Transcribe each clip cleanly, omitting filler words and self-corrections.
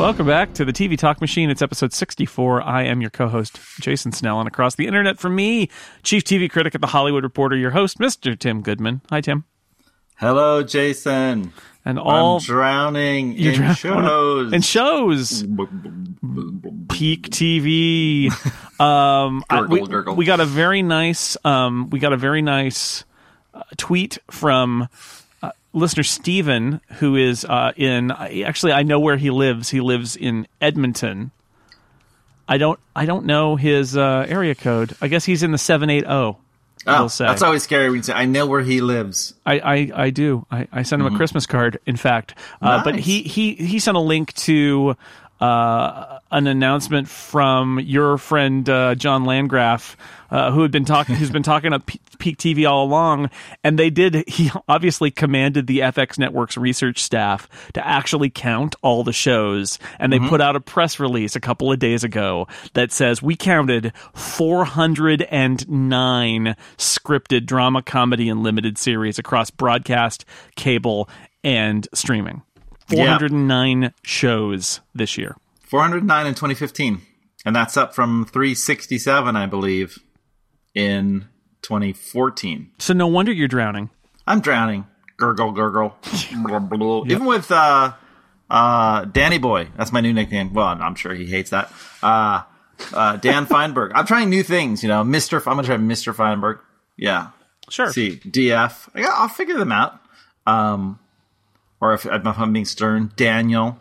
Welcome back to the TV Talk Machine. It's episode 64. I am your co-host, Jason Snell, and across the internet from me, chief TV critic at The Hollywood Reporter, your host, Mr. Tim Goodman. Hi, Tim. Hello, Jason. And I'm drowning in shows. In shows. Peak TV. Gurgle. We got a very nice. Tweet from listener Steven, who is actually, I know where he lives. He lives in Edmonton. I don't know his area code. I guess he's in the 780. Oh, that's always scary when you say, I know where he lives. I do. I sent him a Christmas card, in fact. Nice. But he sent a link to an announcement from your friend John Landgraf, who's been talking about Peak TV all along, and he obviously commanded the FX Network's research staff to actually count all the shows, and they put out a press release a couple of days ago that says we counted 409 scripted drama, comedy, and limited series across broadcast, cable, and streaming. 409 shows this year. 409 in 2015. And that's up from 367, I believe, in 2014. So no wonder you're drowning. I'm drowning. Gurgle, gurgle. Yep. Even with Danny Boy. That's my new nickname. Well, I'm sure he hates that. Dan Feinberg. I'm trying new things, I'm going to try Mr. Feinberg. Yeah. Sure. See, DF. I'll figure them out. Or if I'm being stern, Daniel.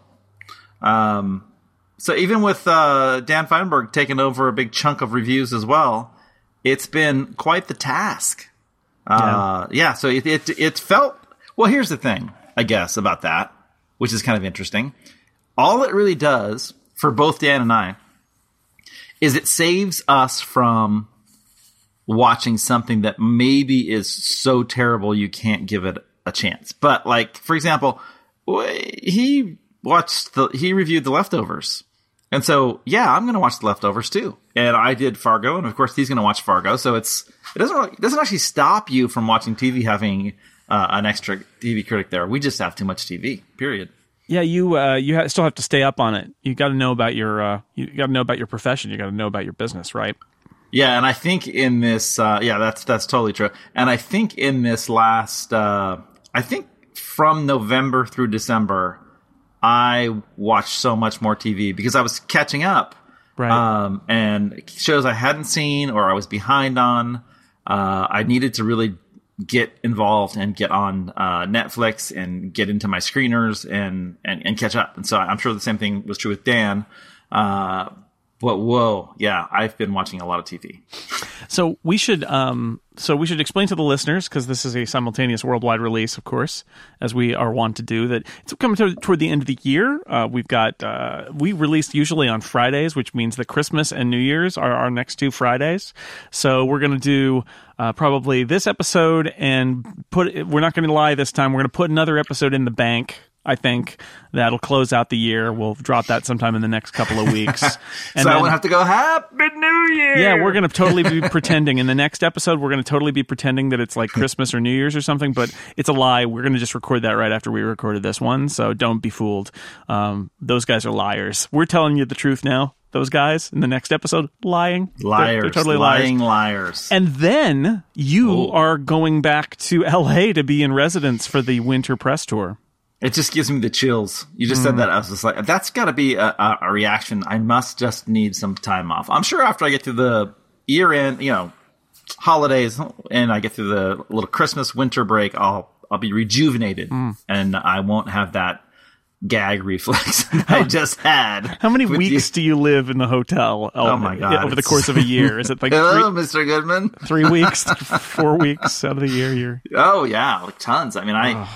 So even with Dan Feinberg taking over a big chunk of reviews as well, it's been quite the task. So it felt... Well, here's the thing, I guess, about that, which is kind of interesting. All it really does, for both Dan and I, is it saves us from watching something that maybe is so terrible you can't give it a chance. But, like, for example, he reviewed The Leftovers. And so, I'm going to watch The Leftovers too. And I did Fargo, and of course he's going to watch Fargo. So it doesn't actually stop you from watching TV having an extra TV critic there. We just have too much TV. Period. Yeah, you still have to stay up on it. You got to know about your profession. You got to know about your business, right? Yeah, and I think in this, that's totally true. And I think in this last, from November through December, I watched so much more TV because I was catching up. Right. And shows I hadn't seen or I was behind on. I needed to really get involved and get on Netflix and get into my screeners and catch up. And so I'm sure the same thing was true with Dan. But whoa, yeah, I've been watching a lot of TV. So we should explain to the listeners, because this is a simultaneous worldwide release, of course, as we are wont to do, that it's coming toward the end of the year. We release usually on Fridays, which means that Christmas and New Year's are our next two Fridays. So we're going to do probably this episode and we're not going to lie this time. We're going to put another episode in the bank. I think that'll close out the year. We'll drop that sometime in the next couple of weeks. And I won't have to go, Happy New Year! Yeah, we're going to totally be pretending. In the next episode, we're going to totally be pretending that it's like Christmas or New Year's or something, but it's a lie. We're going to just record that right after we recorded this one, so don't be fooled. Those guys are liars. We're telling you the truth now. Those guys in the next episode, lying. Liars. They're totally lying liars. And then you are going back to L.A. to be in residence for the winter press tour. It just gives me the chills. You just said that. I was just like, that's got to be a reaction. I must just need some time off. I'm sure after I get through the year end, holidays, and I get through the little Christmas winter break, I'll be rejuvenated, and I won't have that gag reflex I just had. How many weeks do you live in the hotel? Oh my God! Over the course of a year, is it like hello, Mr. Goodman? 3 weeks, 4 weeks out of the year? Oh yeah, like tons. I mean,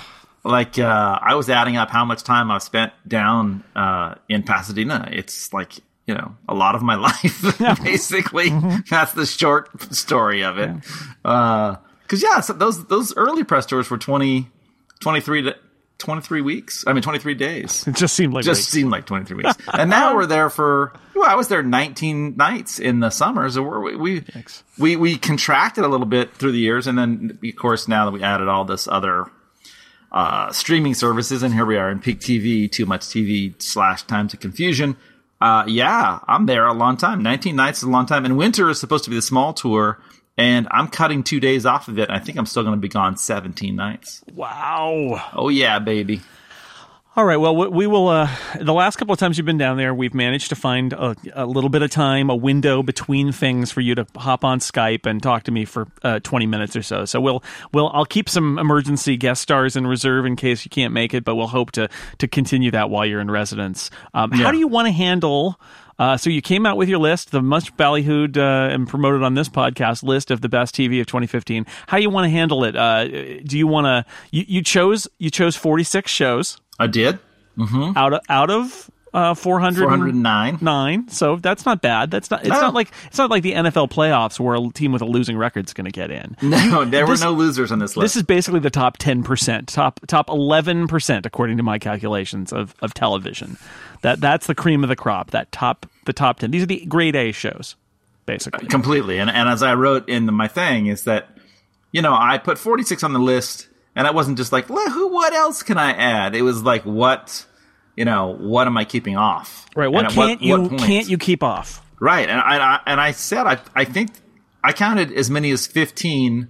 I was adding up how much time I've spent down in Pasadena. It's like, a lot of my life, basically. That's the short story of it. Because, so those early press tours were 23 weeks. I mean, 23 days. It just seemed like 23 weeks. And now we're there I was there 19 nights in the summer. So we contracted a little bit through the years. And then, of course, now that we added all this other streaming services, and here we are in peak TV, too much TV / Times of Confusion. Yeah, I'm there a long time. 19 nights is a long time. And winter is supposed to be the small tour, and I'm cutting 2 days off of it. I think I'm still going to be gone 17 nights. Wow. Oh, yeah, baby. All right. Well, we will. The last couple of times you've been down there, we've managed to find a little bit of time, a window between things for you to hop on Skype and talk to me for 20 minutes or so. So I'll keep some emergency guest stars in reserve in case you can't make it, but we'll hope to continue that while you're in residence. How do you want to handle? So you came out with your list, the much ballyhooed and promoted on this podcast list of the best TV of 2015. How do you want to handle it? Do you want to? You chose 46 shows. I did. Mm-hmm. Out of 409. So that's not bad. It's not like the NFL playoffs where a team with a losing record is going to get in. No, there were no losers on this list. This is basically the top 10%, top 11% according to my calculations of television. That's the cream of the crop. The top 10. These are the grade A shows, basically. Completely. And as I wrote in my thing is that, I put 46 on the list. And I wasn't just like, what else can I add? It was like, what am I keeping off? Right. What can't you keep off? Right. And I said, I think I counted as many as 15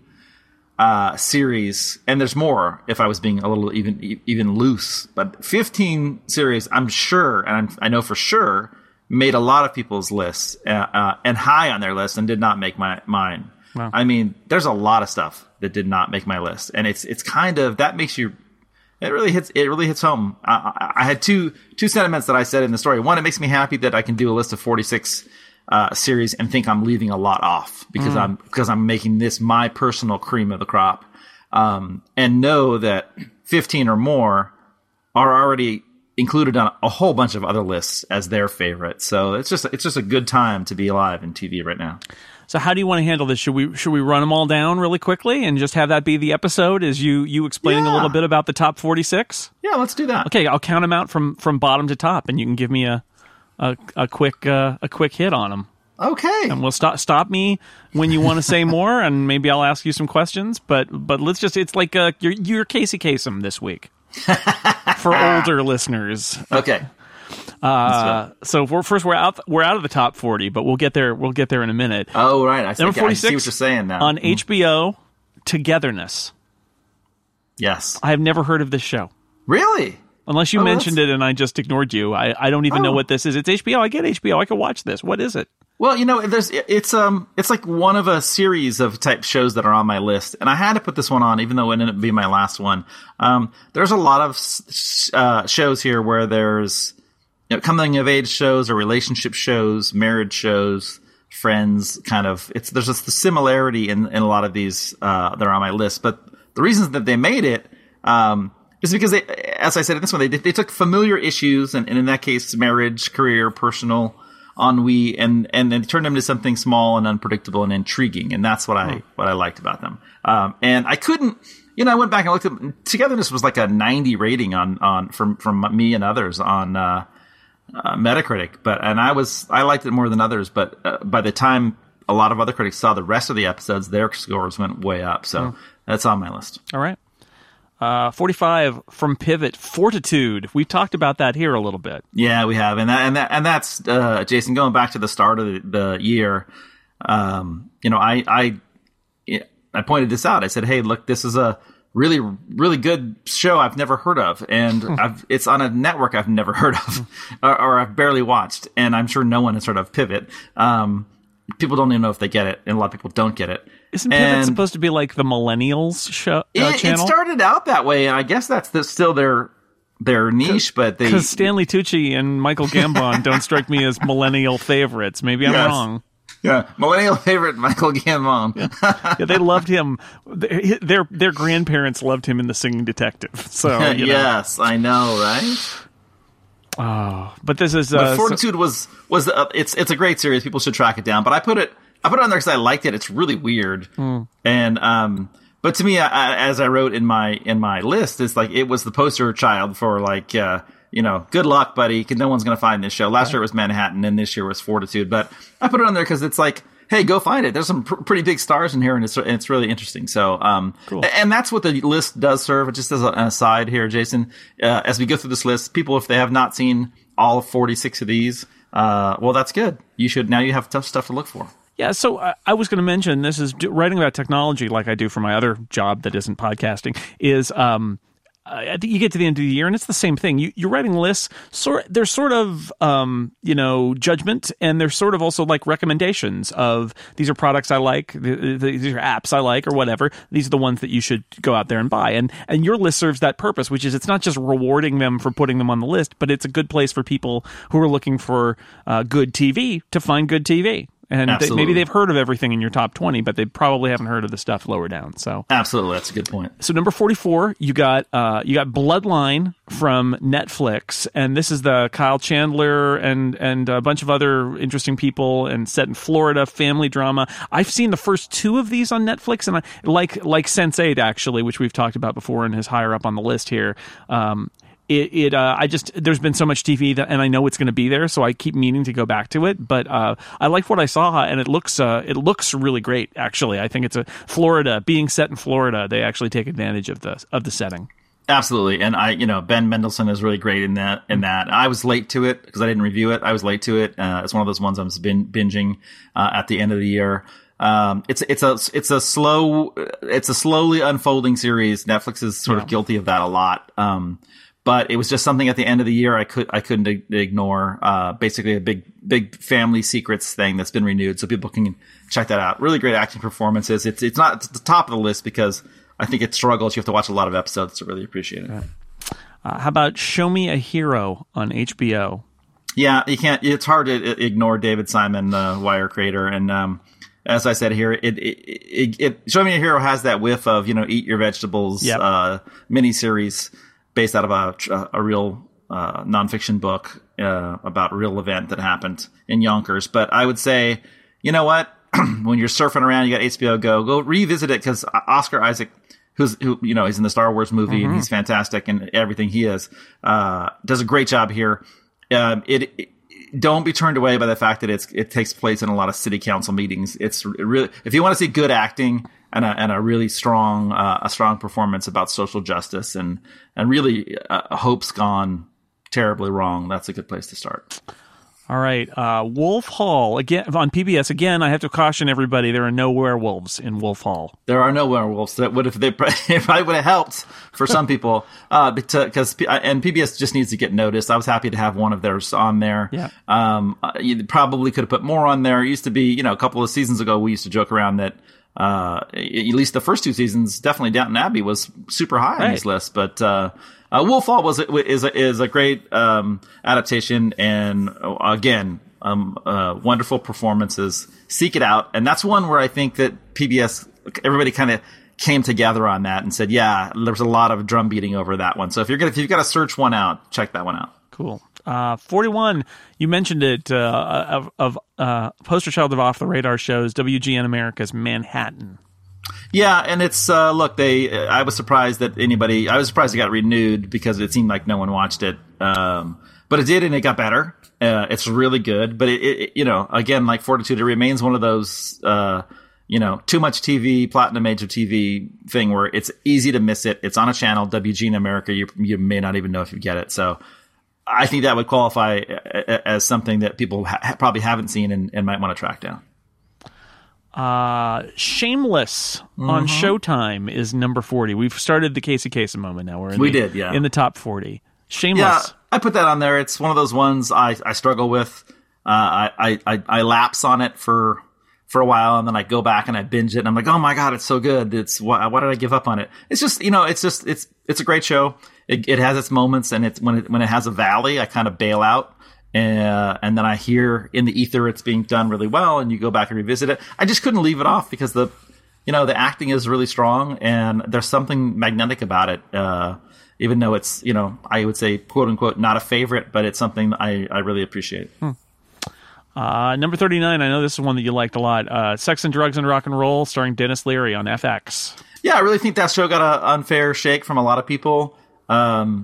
series, and there's more if I was being a little even loose. But 15 series, I'm sure, and I know for sure, made a lot of people's lists and high on their list and did not make mine. Wow. I mean, there's a lot of stuff that did not make my list, and it's kind of that makes you. It really hits home. I had two sentiments that I said in the story. One, it makes me happy that I can do a list of 46 series and think I'm leaving a lot off because I'm making this my personal cream of the crop, and know that 15 or more are already included on a whole bunch of other lists as their favorite. So it's just a good time to be alive in TV right now. So how do you want to handle this? Should we run them all down really quickly and just have that be the episode? Is you explaining a little bit about the top 46? Yeah, let's do that. Okay, I'll count them out from bottom to top, and you can give me a quick hit on them. Okay. And we'll stop me when you want to say more, and maybe I'll ask you some questions. But let's just, it's like you're Casey Kasem this week for older listeners. Okay. So we're out of the top 40, but we'll get there in a minute. Oh, right. I see what you're saying now. On HBO, Togetherness. Yes. I have never heard of this show. Really? Unless you mentioned it and I just ignored you. I don't even know what this is. It's HBO. I get HBO. I can watch this. What is it? Well, it's like one of a series of type shows that are on my list, and I had to put this one on, even though it ended up being my last one. There's a lot of shows here where there's coming of age shows or relationship shows, marriage shows, Friends. Kind of, there's just the similarity in a lot of these that are on my list. But the reasons that they made it is because they, as I said in this one, they took familiar issues, and in that case, marriage, career, personal ennui, and then turned them into something small and unpredictable and intriguing, and that's what I liked about them. And I couldn't, I went back and looked at Togetherness was like a 90 rating on from me and others on Metacritic, I liked it more than others. But by the time a lot of other critics saw the rest of the episodes, their scores went way up. So that's on my list. All right. 45 from Pivot, Fortitude. We talked about that here a little bit. Yeah, we have, and that's Jason. Going back to the start of the year, I pointed this out. I said, "Hey, look, this is a really, really good show I've never heard of, and it's on a network I've never heard of, or I've barely watched, and I'm sure no one has heard of Pivot. People don't even know if they get it, and a lot of people don't get it." Isn't Pivot supposed to be like the millennials show channel? It started out that way, and I guess that's still their niche. But because Stanley Tucci and Michael Gambon don't strike me as millennial favorites. Maybe I'm wrong. Yeah, millennial favorite Michael Gambon. Yeah, they loved him. Their grandparents loved him in The Singing Detective. So yes, I know, right? Oh, but this is but Fortitude was it's a great series. People should track it down. But I put it on there because I liked it. It's really weird, and but to me, as I wrote in my list, it's like it was the poster child for like good luck, buddy. No one's gonna find this show. Last year it was Manhattan, and this year was Fortitude. But I put it on there because it's like hey, go find it. There's some pretty big stars in here, and it's really interesting. So, cool. And that's what the list does serve. Just as an aside here, Jason, as we go through this list, people, if they have not seen all 46 of these, well, that's good. You have tough stuff to look for. Yeah, so I was going to mention, this is writing about technology like I do for my other job that isn't podcasting, is you get to the end of the year and it's the same thing. You're writing lists, there's sort of, judgment, and there's sort of also like recommendations of these are products I like, these are apps I like or whatever. These are the ones that you should go out there and buy. And your list serves that purpose, which is it's not just rewarding them for putting them on the list, but it's a good place for people who are looking for good TV to find good TV. And maybe they've heard of everything in your top 20, but they probably haven't heard of the stuff lower down. So absolutely, that's a good point. So number 44, you got Bloodline from Netflix, and this is the Kyle Chandler and a bunch of other interesting people, and set in Florida, family drama. I've seen the first 2 of these on Netflix, and I like Sense8 actually, which we've talked about before and is higher up on the list here. There's been so much TV and I know it's going to be there, so I keep meaning to go back to it. But I like what I saw, and it looks really great. Actually, I think it's being set in Florida. They actually take advantage of the setting. Absolutely, and Ben Mendelsohn is really great in that. I was late to it because I didn't review it. I was late to it. It's one of those ones I'm binging at the end of the year. It's a slowly unfolding series. Netflix is sort of guilty of that a lot. But it was just something at the end of the year I couldn't ignore. Basically a big family secrets thing that's been renewed, so people can check that out. Really great acting performances. It's not at the top of the list because I think it struggles. You have to watch a lot of episodes to really appreciate it. Right. How about Show Me a Hero on HBO? Yeah, you can't. It's hard to ignore David Simon, the Wire creator, and as I said here, it Show Me a Hero has that whiff of Eat Your Vegetables miniseries. Based out of a real nonfiction book about a real event that happened in Yonkers. But I would say, you know what? When you're surfing around, you got HBO Go revisit it, because Oscar Isaac, who he's in the Star Wars movie and he's fantastic and everything he is, does a great job here. Don't be turned away by the fact that it takes place in a lot of city council meetings. It's really, if you want to see good acting and a really strong performance about social justice and really hope's gone terribly wrong, that's a good place to start. All right, Wolf Hall again on PBS. Again, I have to caution everybody: there are no werewolves in Wolf Hall. There are no werewolves. That would it probably would have helped for some people, because PBS just needs to get noticed. I was happy to have one of theirs on there. Yeah. You probably could have put more on there. It used to be, a couple of seasons ago, we used to joke around that at least the first 2 seasons, definitely Downton Abbey was super high on this list, but Wolf Hall is a great adaptation, and again, wonderful performances. Seek it out, and that's one where I think that PBS, everybody kind of came together on that and said, yeah, there's a lot of drum beating over that one. So if you've got to search one out, check that one out. Cool. 41, you mentioned it, of poster child of Off the Radar shows, WGN America's Manhattan. Yeah, and it's I was surprised it got renewed because it seemed like no one watched it. But it did, and it got better. It's really good, but it again, like Fortitude, it remains one of those too much TV, platinum major TV thing where it's easy to miss it. It's on a channel, WGN America. You may not even know if you get it. So I think that would qualify as something that people probably haven't seen and might want to track down. Shameless on Showtime is number 40. We've started the Casey Kasem moment now. In the top 40. Shameless. Yeah, I put that on there. It's one of those ones I struggle with. I lapse on it for a while, and then I go back and I binge it, and I'm like, oh my god, it's so good. Why did I give up on it? It's just it's a great show. It has its moments, and when it has a valley, I kind of bail out. And then I hear in the ether it's being done really well, and you go back and revisit it. I just couldn't leave it off because the acting is really strong, and there's something magnetic about it. Even though it's, I would say, quote unquote, not a favorite, but it's something I really appreciate. Number 39, I know this is one that you liked a lot. Sex and Drugs and Rock and Roll, starring Dennis Leary on FX. Yeah, I really think that show got an unfair shake from a lot of people.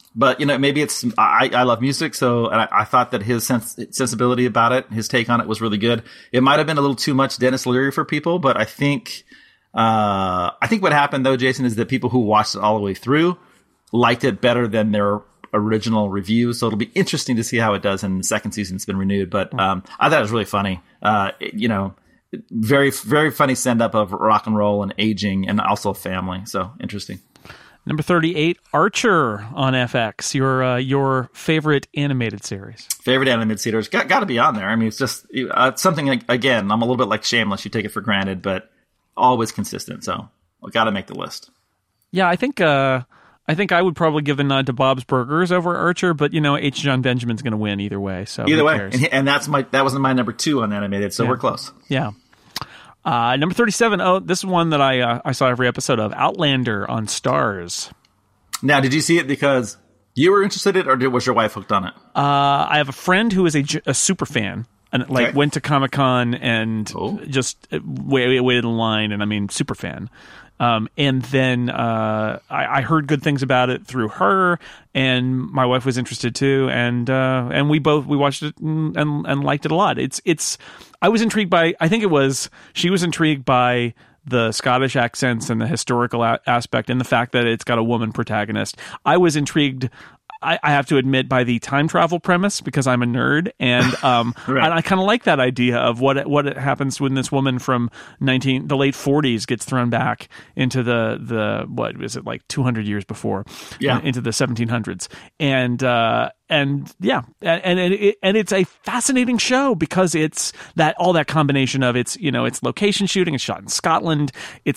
But, maybe it's, I love music, so and I thought that his sensibility about it, his take on it was really good. It might have been a little too much Denis Leary for people, but I think what happened though, Jason, is that people who watched it all the way through liked it better than their original review. So it'll be interesting to see how it does in the second season. It's been renewed, but, I thought it was really funny. Very, very funny send up of rock and roll and aging and also family. So interesting. Number 38, Archer on FX, your favorite animated series. Favorite animated series. Got to be on there. I mean, it's just something, like, again, I'm a little bit like Shameless. You take it for granted, but always consistent. So I've got to make the list. Yeah, I think I would probably give the nod to Bob's Burgers over Archer, but, H. John Benjamin's going to win either way. So either way. And that wasn't my number 2 on animated, so we're close. Yeah. Number 37. Oh, this is one that I saw every episode of. Outlander on Starz. Now, did you see it because you were interested in it, or was your wife hooked on it? I have a friend who is a super fan, and went to Comic-Con and just waited in line, and I mean, super fan. And then I heard good things about it through her, and my wife was interested too, and we watched it and liked it a lot. I was intrigued by, she was intrigued by the Scottish accents and the historical aspect and the fact that it's got a woman protagonist. I was intrigued, I have to admit, by the time travel premise, because I'm a nerd, and right. And I kind of like that idea of what happens when this woman from the late 40s gets thrown back into the what is it, like 200 years before, into the 1700s, and it's a fascinating show because it's all that combination of it's location shooting, it's shot in Scotland,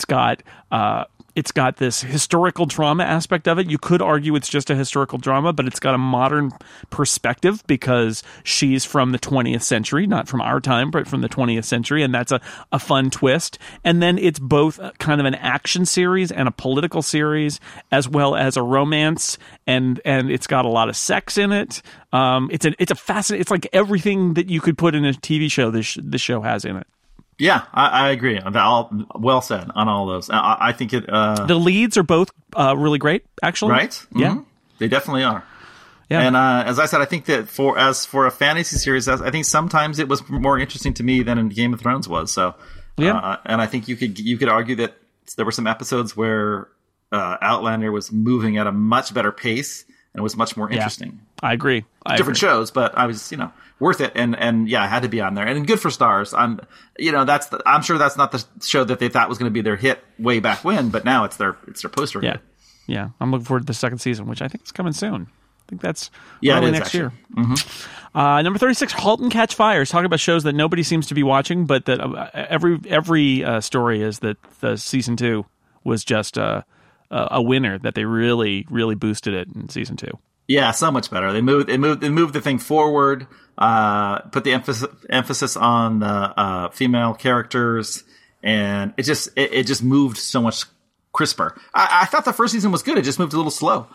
it's got this historical drama aspect of it. You could argue it's just a historical drama, but it's got a modern perspective because she's from the 20th century, not from our time, but from the 20th century, and that's a fun twist. And then it's both kind of an action series and a political series, as well as a romance, and it's got a lot of sex in it. It's a fascinating. It's like everything that you could put in a TV show. This show has in it. Yeah, I agree. Well said on all those. I think it. The leads are both really great, actually. Right? Mm-hmm. Yeah, they definitely are. Yeah. And as I said, I think that for a fantasy series, I think sometimes it was more interesting to me than Game of Thrones was. So, yeah. And I think you could argue that there were some episodes where Outlander was moving at a much better pace and it was much more interesting. I agree. Different shows, but I was, worth it. And I had to be on there, and good for Starz. I'm sure that's not the show that they thought was going to be their hit way back when, but now it's their poster hit. Yeah. I'm looking forward to the second season, which I think is coming soon. I think that's early next year. Mm-hmm. Number 36, *Halt and Catch Fire*. Talking about shows that nobody seems to be watching, but that every story is that the season 2 was just a winner, that they really, really boosted it in season 2. Yeah, so much better. They moved the thing forward, put the emphasis on the female characters, and it just moved so much crisper. I thought the first season was good. It just moved a little slow.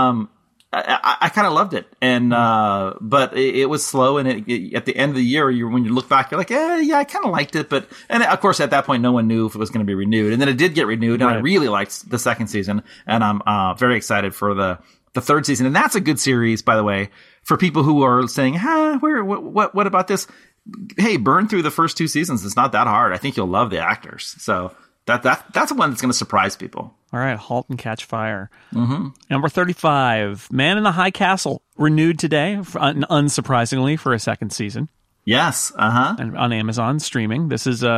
I kind of loved it, and but it was slow. And at the end of the year, when you look back, you're like, I kind of liked it. And of course, at that point, no one knew if it was going to be renewed. And then it did get renewed, and I really liked the second season. And I'm very excited for the third season. And that's a good series, by the way, for people who are saying, what about this? Hey, burn through the first 2 seasons. It's not that hard. I think you'll love the actors. So that's one that's going to surprise people. All right, *Halt and Catch Fire*. Mm-hmm. Number 35, *Man in the High Castle*, renewed today, unsurprisingly, for a second season. Yes, and on Amazon streaming. This is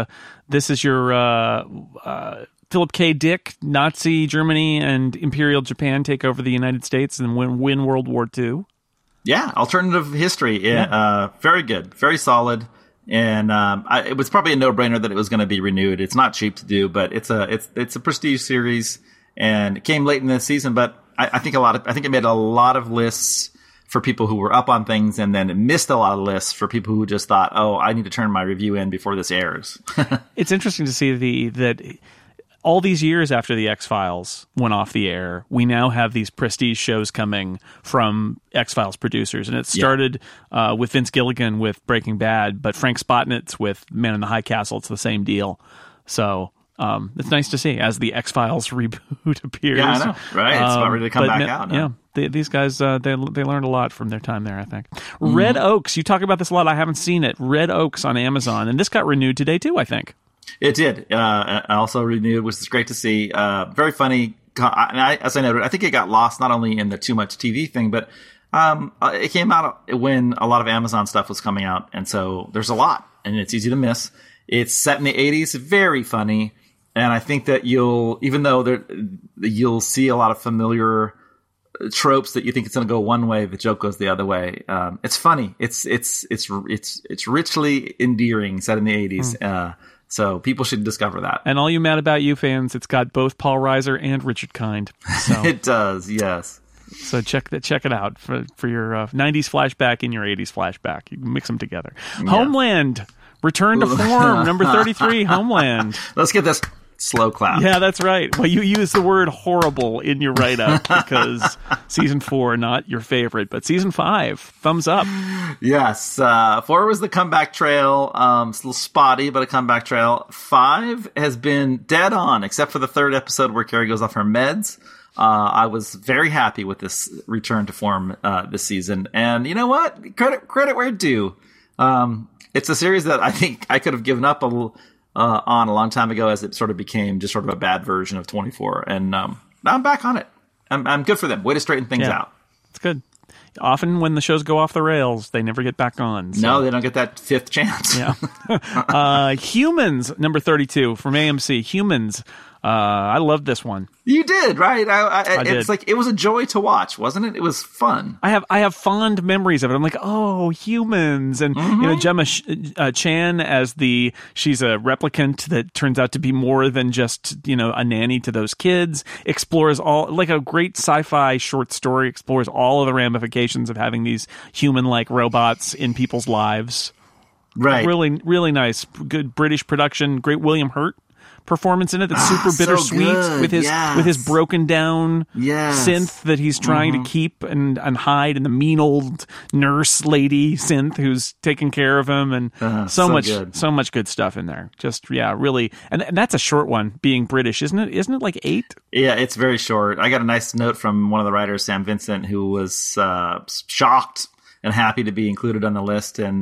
your Philip K. Dick, Nazi Germany and Imperial Japan take over the United States and win World War II. Yeah, alternative history. Yeah. Very good, very solid. And it was probably a no-brainer that it was going to be renewed. It's not cheap to do, but it's a prestige series, and it came late in the season. But I think it made a lot of lists for people who were up on things, and then it missed a lot of lists for people who just thought, I need to turn my review in before this airs. It's interesting to see that all these years after the X-Files went off the air, we now have these prestige shows coming from X-Files producers. And it started with Vince Gilligan with Breaking Bad, but Frank Spotnitz with Man in the High Castle, it's the same deal. So It's nice to see as the X-Files reboot appears. Yeah, I know, right? It's about ready to come back out now. Yeah, these guys, they learned a lot from their time there, I think. Red Oaks, you talk about this a lot. I haven't seen it. Red Oaks on Amazon, and this got renewed today too, I think. It did. Also renewed, which is great to see. Very funny. And as I noted, I think it got lost not only in the too much TV thing, but it came out when a lot of Amazon stuff was coming out, and so there's a lot, and it's easy to miss. It's set in the 80s, very funny. And I think that you'll see a lot of familiar tropes that you think it's going to go one way, the joke goes the other way. It's funny. It's richly endearing, set in the 80s. So people should discover that. And all you Mad About You fans, it's got both Paul Reiser and Richard Kind. So. It does, yes. So check it out for your 90s flashback and your 80s flashback. You can mix them together. Yeah. Homeland, return to form, number 33, Homeland. Let's get this slow clap. Yeah, that's right. Well, you use the word horrible in your write-up because season 4, not your favorite, but season 5, thumbs up. Yes. 4 was the comeback trail. It's a little spotty, but a comeback trail. 5 has been dead on, except for the 3rd episode where Carrie goes off her meds. I was very happy with this return to form this season. And you know what? Credit where it's due. It's a series that I think I could have given up on a long time ago, as it sort of became just sort of a bad version of 24. And now I'm back on it. I'm good for them. Way to straighten things out. It's good. Often when the shows go off the rails, they never get back on. So. No, they don't get that 5th chance. Yeah. Humans, number 32 from AMC. Humans. I loved this one. You did, right? I did. It's like it was a joy to watch, wasn't it? It was fun. I have fond memories of it. I'm like, oh, humans, and Gemma Chan as she's a replicant that turns out to be more than just a nanny to those kids. Explores all, like a great sci-fi short story, explores all of the ramifications of having these human-like robots in people's lives. Right. Really, really nice. Good British production. Great William Hurt performance in it that's super bittersweet with his broken down synth that he's trying to keep and hide, and the mean old nurse lady synth who's taking care of him, and so much good stuff in there. Just really, and that's a short one, being British, isn't it like 8? Yeah, it's very short. I got a nice note from one of the writers, Sam Vincent, who was shocked and happy to be included on the list, and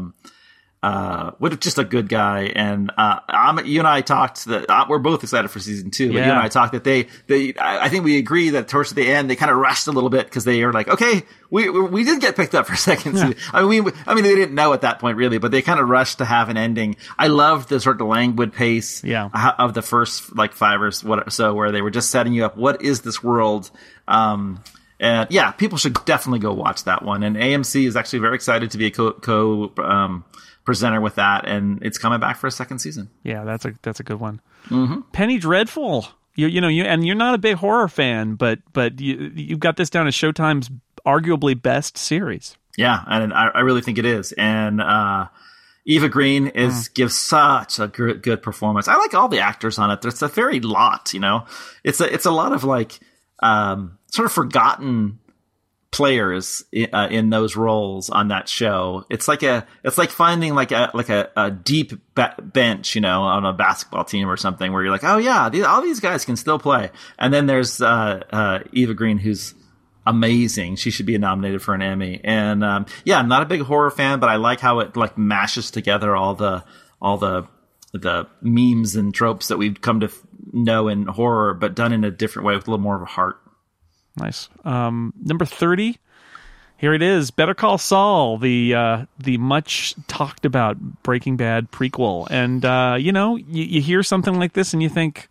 just a good guy. And you and I talked that we're both excited for season 2. But you and I talked that I think we agree that towards the end they kind of rushed a little bit because they were like, okay, we did get picked up for a second season. I mean they didn't know at that point really, but they kind of rushed to have an ending. I loved the sort of languid pace of the first 5 or so, where they were just setting you up. What is this world? And people should definitely go watch that one. And AMC is actually very excited to be a presenter with that, and it's coming back for a 2nd season. Yeah, that's a good one. Penny Dreadful. You're not a big horror fan, but you've got this down as Showtime's arguably best series. Yeah, and I really think it is. And Eva Green gives such a good performance. I like all the actors on it. It's a very lot, It's a lot of sort of forgotten players in those roles on that show. It's like finding a deep bench, on a basketball team or something, where you're like, oh yeah, all these guys can still play. And then there's Eva Green, who's amazing. She should be nominated for an Emmy. And I'm not a big horror fan, but I like how it mashes together all the memes and tropes that we've come to know in horror, but done in a different way with a little more of a heart. Nice. Number 30. Here it is. Better Call Saul, the much talked about Breaking Bad prequel. And you hear something like this and you think,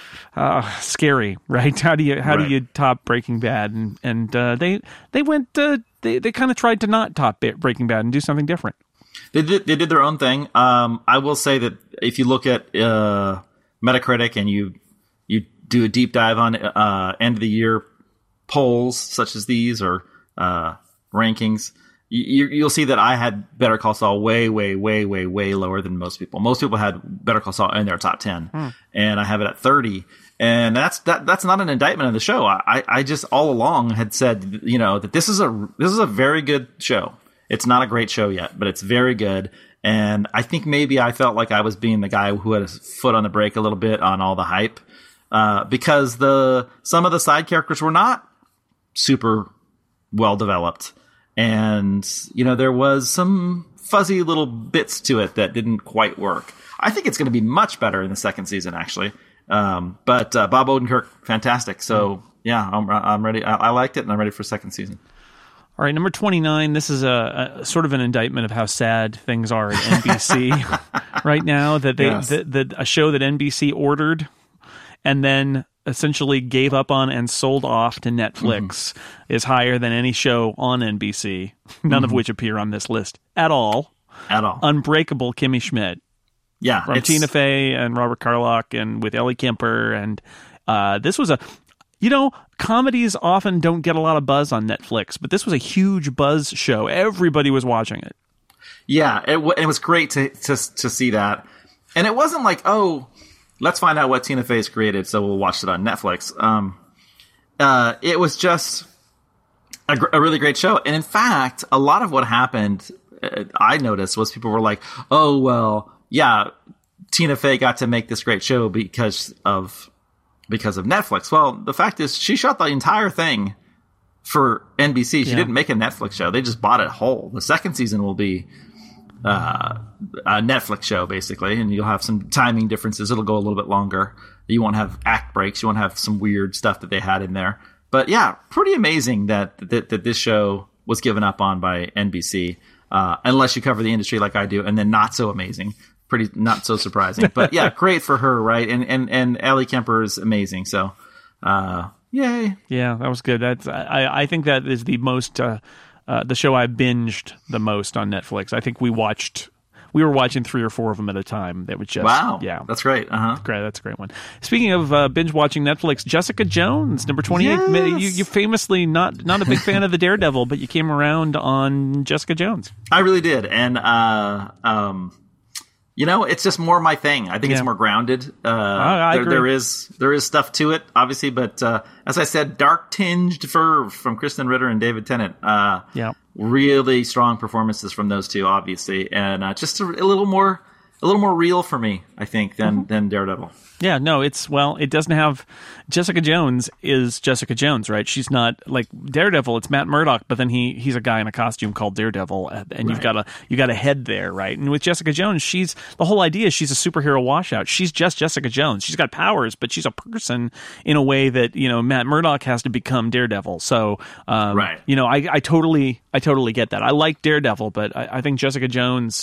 scary, right? How do you top Breaking Bad? And they kind of tried to not top Breaking Bad and do something different. They did their own thing. I will say that if you look at Metacritic and you do a deep dive on end of the year polls such as these, or rankings, you'll see that I had Better Call Saul way, way, way, way, way lower than most people. Most people had Better Call Saul in their top 10, and I have it at 30. And that's not an indictment of the show. I just all along had said, that this is a very good show. It's not a great show yet, but it's very good. And I think maybe I felt like I was being the guy who had his foot on the brake a little bit on all the hype, because some of the side characters were not super well developed. And, there was some fuzzy little bits to it that didn't quite work. I think it's going to be much better in the second season, actually. But Bob Odenkirk, fantastic. So, yeah, I'm ready. I liked it, and I'm ready for second season. All right, number 29. This is a sort of an indictment of how sad things are at NBC right now. That that a show that NBC ordered and then essentially gave up on and sold off to Netflix is higher than any show on NBC, none of which appear on this list at all. Unbreakable Kimmy Schmidt. Yeah. From Tina Fey and Robert Carlock and with Ellie Kemper. And this was comedies often don't get a lot of buzz on Netflix, but this was a huge buzz show. Everybody was watching it. Yeah, it was great to see that. And it wasn't like, oh, let's find out what Tina Fey's created, so we'll watch it on Netflix. It was just a really great show. And in fact, a lot of what happened, I noticed, was people were like, oh, well, yeah, Tina Fey got to make this great show because of Netflix. Well, the fact is, she shot the entire thing for NBC. She didn't make a Netflix show. They just bought it whole. The second season will be a Netflix show, basically, and you'll have some timing differences. It'll go a little bit longer. You won't have act breaks. You won't have some weird stuff that they had in there. But yeah, pretty amazing that this show was given up on by NBC, unless you cover the industry like I do, and then not so amazing. Pretty not so surprising, but yeah, great for her, right? And Ellie Kemper is amazing. So, yay! Yeah, that was good. I think that is the most the show I binged the most on Netflix. I think we were watching 3 or 4 of them at a time. That was just that's great. Great, that's a great one. Speaking of binge watching Netflix, Jessica Jones, number 28. Yes. You famously not a big fan of the Daredevil, but you came around on Jessica Jones. I really did, and it's just more my thing. I think it's more grounded. I agree. There is stuff to it, obviously, but as I said, dark tinged from Kristen Ritter and David Tennant. Really strong performances from those two, obviously, and just a little more real for me, I think, than Daredevil. Yeah, no, it doesn't have. Jessica Jones is Jessica Jones, right? She's not like Daredevil. It's Matt Murdock, but then he's a guy in a costume called Daredevil, and you've got a head there, right? And with Jessica Jones, the whole idea is she's a superhero washout. She's just Jessica Jones. She's got powers, but she's a person in a way that Matt Murdock has to become Daredevil. So, right. I totally get that. I like Daredevil, but I think Jessica Jones,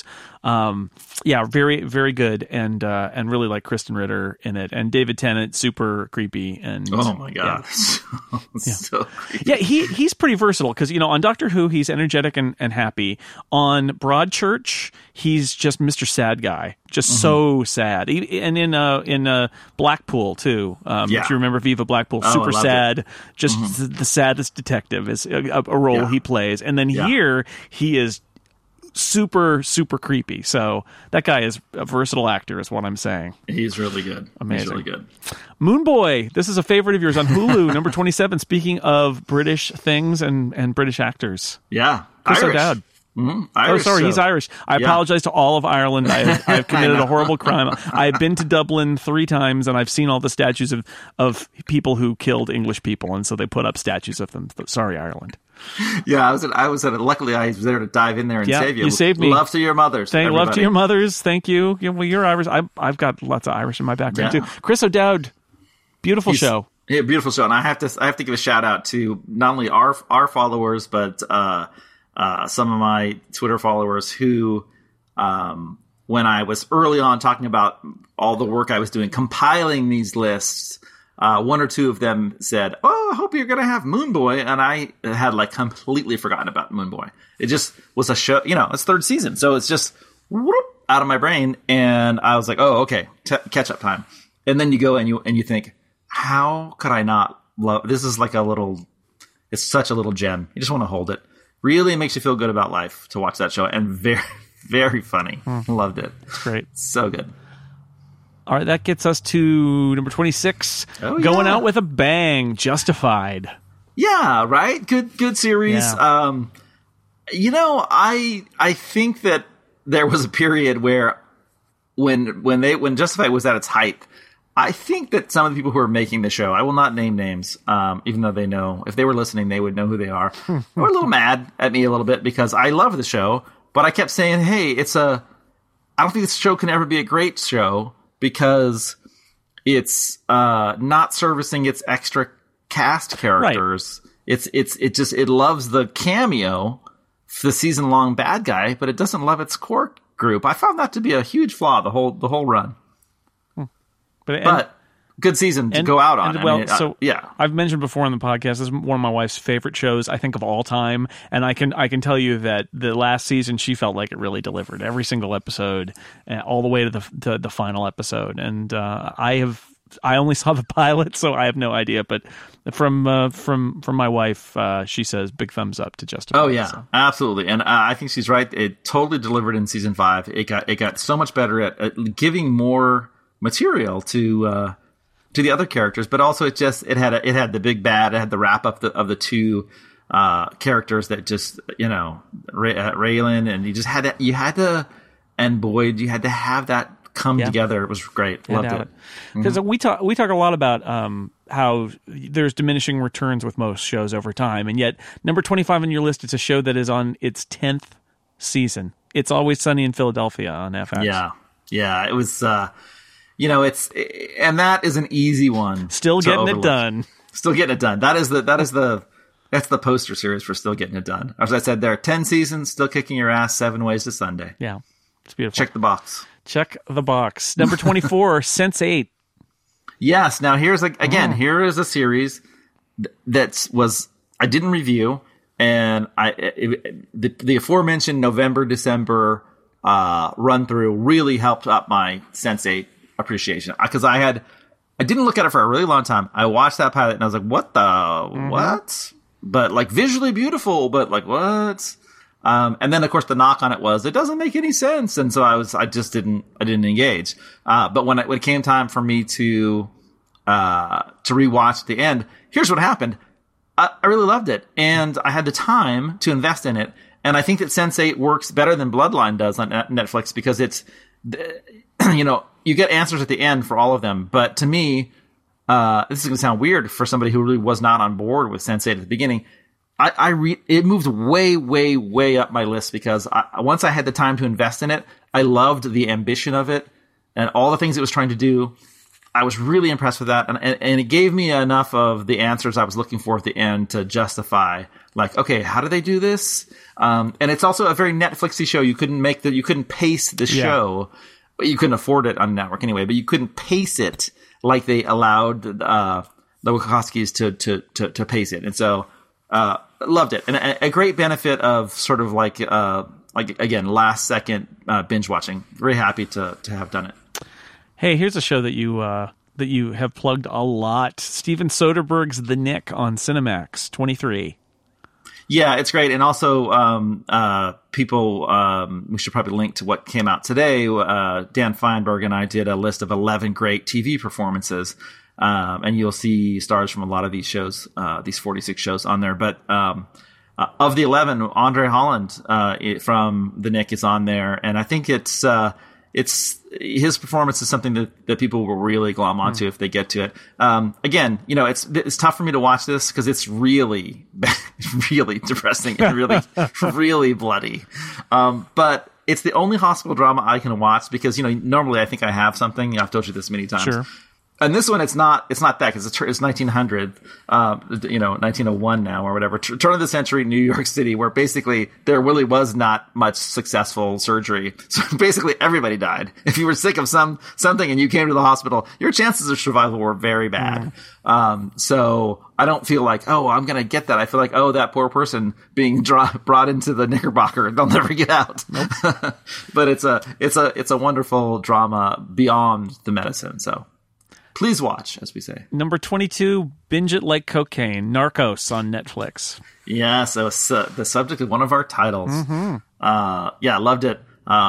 very, very good, and really like Kristen Ritter in it, and David Tennant, super creepy, and oh my god, so creepy. Yeah, he's pretty versatile because on Doctor Who he's energetic and happy. On Broadchurch he's just Mr. Sad Guy, just so sad, and in Blackpool too. If you remember Viva Blackpool, super sad, just the saddest detective is a role he plays, and then here he is super, super creepy. So that guy is a versatile actor, is what I'm saying. He's really good. Amazing. He's really good. Moon Boy. This is a favorite of yours on Hulu, number 27. Speaking of British things and British actors. Yeah. Chris O'Dowd. Irish, he's Irish. I apologize to all of Ireland. I have committed a horrible crime. I've been to Dublin 3 times, and I've seen all the statues of people who killed English people, and so they put up statues of them. Sorry, Ireland. Yeah, I was at it. Luckily, I was there to dive in there and save you. You saved me. Love to your mothers. Love to your mothers. Thank you. Well, you're Irish. I've got lots of Irish in my background too. Chris O'Dowd, beautiful show. Yeah, beautiful show. And I have to give a shout out to not only our followers, but some of my Twitter followers who, when I was early on talking about all the work I was doing compiling these lists, 1 or 2 of them said, "Oh, I hope you're going to have Moon Boy," and I had completely forgotten about Moon Boy. It just was a show, it's 3rd season, so it's just out of my brain, and I was like, "Oh, okay, catch up time." And then you go and you think, how could I not love this? Is it's such a little gem. You just want to hold it. Really makes you feel good about life to watch that show, and very, very funny. Loved it. It's great. So good. All right, that gets us to number 26. Going out with a bang, Justified. Yeah, right? Good series. Yeah. I think that there was a period where when Justified was at its height, I think that some of the people who are making the show, I will not name names, even though they know, if they were listening, they would know who they are. They were a little mad at me a little bit because I love the show, but I kept saying, hey, I don't think this show can ever be a great show because it's not servicing its extra cast characters. Right. It loves the cameo, the season long bad guy, but it doesn't love its core group. I found that to be a huge flaw the whole run. But good season to go out on. Yeah, I've mentioned before on the podcast, this is one of my wife's favorite shows, I think, of all time, and I can tell you that the last season she felt like it really delivered every single episode, all the way to the final episode. And I only saw the pilot, so I have no idea. But from my wife, she says big thumbs up to Justified. Oh yeah, absolutely, and I think she's right. It totally delivered in season 5. It got so much better at giving more material to the other characters, but also it had the big bad. It had the wrap up of the two characters that just Raylan, and you had to and Boyd, you had to have that come together. It was great. Loved it. Because we talk a lot about how there's diminishing returns with most shows over time, and yet number 25 on your list, it's a show that is on its 10th season. It's Always Sunny in Philadelphia on FX. Yeah, it was. And that is an easy one. Still getting it done. Still getting it done. That's the poster series for Still Getting It Done. As I said, there are 10 seasons, still kicking your ass 7 ways to Sunday. Yeah, it's beautiful. Check the box. Check the box. Number 24, Sense8. Yes. Now here is a series I didn't review, and the aforementioned November, December run through really helped up my Sense8 appreciation, because I didn't look at it for a really long time. I watched that pilot and I was like, what what? But like visually beautiful, but like what? And then of course the knock on it was it doesn't make any sense, and so I didn't engage. But when it came time for me to rewatch the end, here's what happened. I really loved it, and I had the time to invest in it. And I think that Sense8 works better than Bloodline does on Netflix, because it's, you get answers at the end for all of them. But to me, this is going to sound weird for somebody who really was not on board with Sense8 at the beginning. It moved way, way, way up my list, because once I had the time to invest in it, I loved the ambition of it and all the things it was trying to do. I was really impressed with that, and it gave me enough of the answers I was looking for at the end to justify, like, okay, how do they do this? And it's also a very Netflixy show. You couldn't pace the show. You couldn't afford it on network anyway, but you couldn't pace it like they allowed the Wachowskis to pace it. And so loved it, and a great benefit of sort of like again, last second binge watching. Very happy to have done it. Hey, here's a show that you have plugged a lot. Steven Soderbergh's The Knick on Cinemax, 23. Yeah, it's great. And also, people, we should probably link to what came out today. Dan Feinberg and I did a list of 11 great TV performances. And you'll see stars from a lot of these shows, these 46 shows on there. But of the 11, Andre Holland from The Knick is on there. And I think it's his performance is something that people will really glom onto if they get to it. Again, it's tough for me to watch this because it's really, really depressing and really, really bloody. But it's the only hospital drama I can watch because, normally I think I have something. I've told you this many times. Sure. And this one, it's not that, because it's 1900, 1901 now or whatever, turn of the century New York City, where basically there really was not much successful surgery. So basically everybody died. If you were sick of something and you came to the hospital, your chances of survival were very bad. So I don't feel like, I'm going to get that. I feel like, that poor person being brought into the Knickerbocker, they'll never get out. Nope. But it's a wonderful drama beyond the medicine. So please watch, as we say. Number 22, Binge It Like Cocaine, Narcos on Netflix. Yeah, so it's the subject of one of our titles. Yeah, loved it.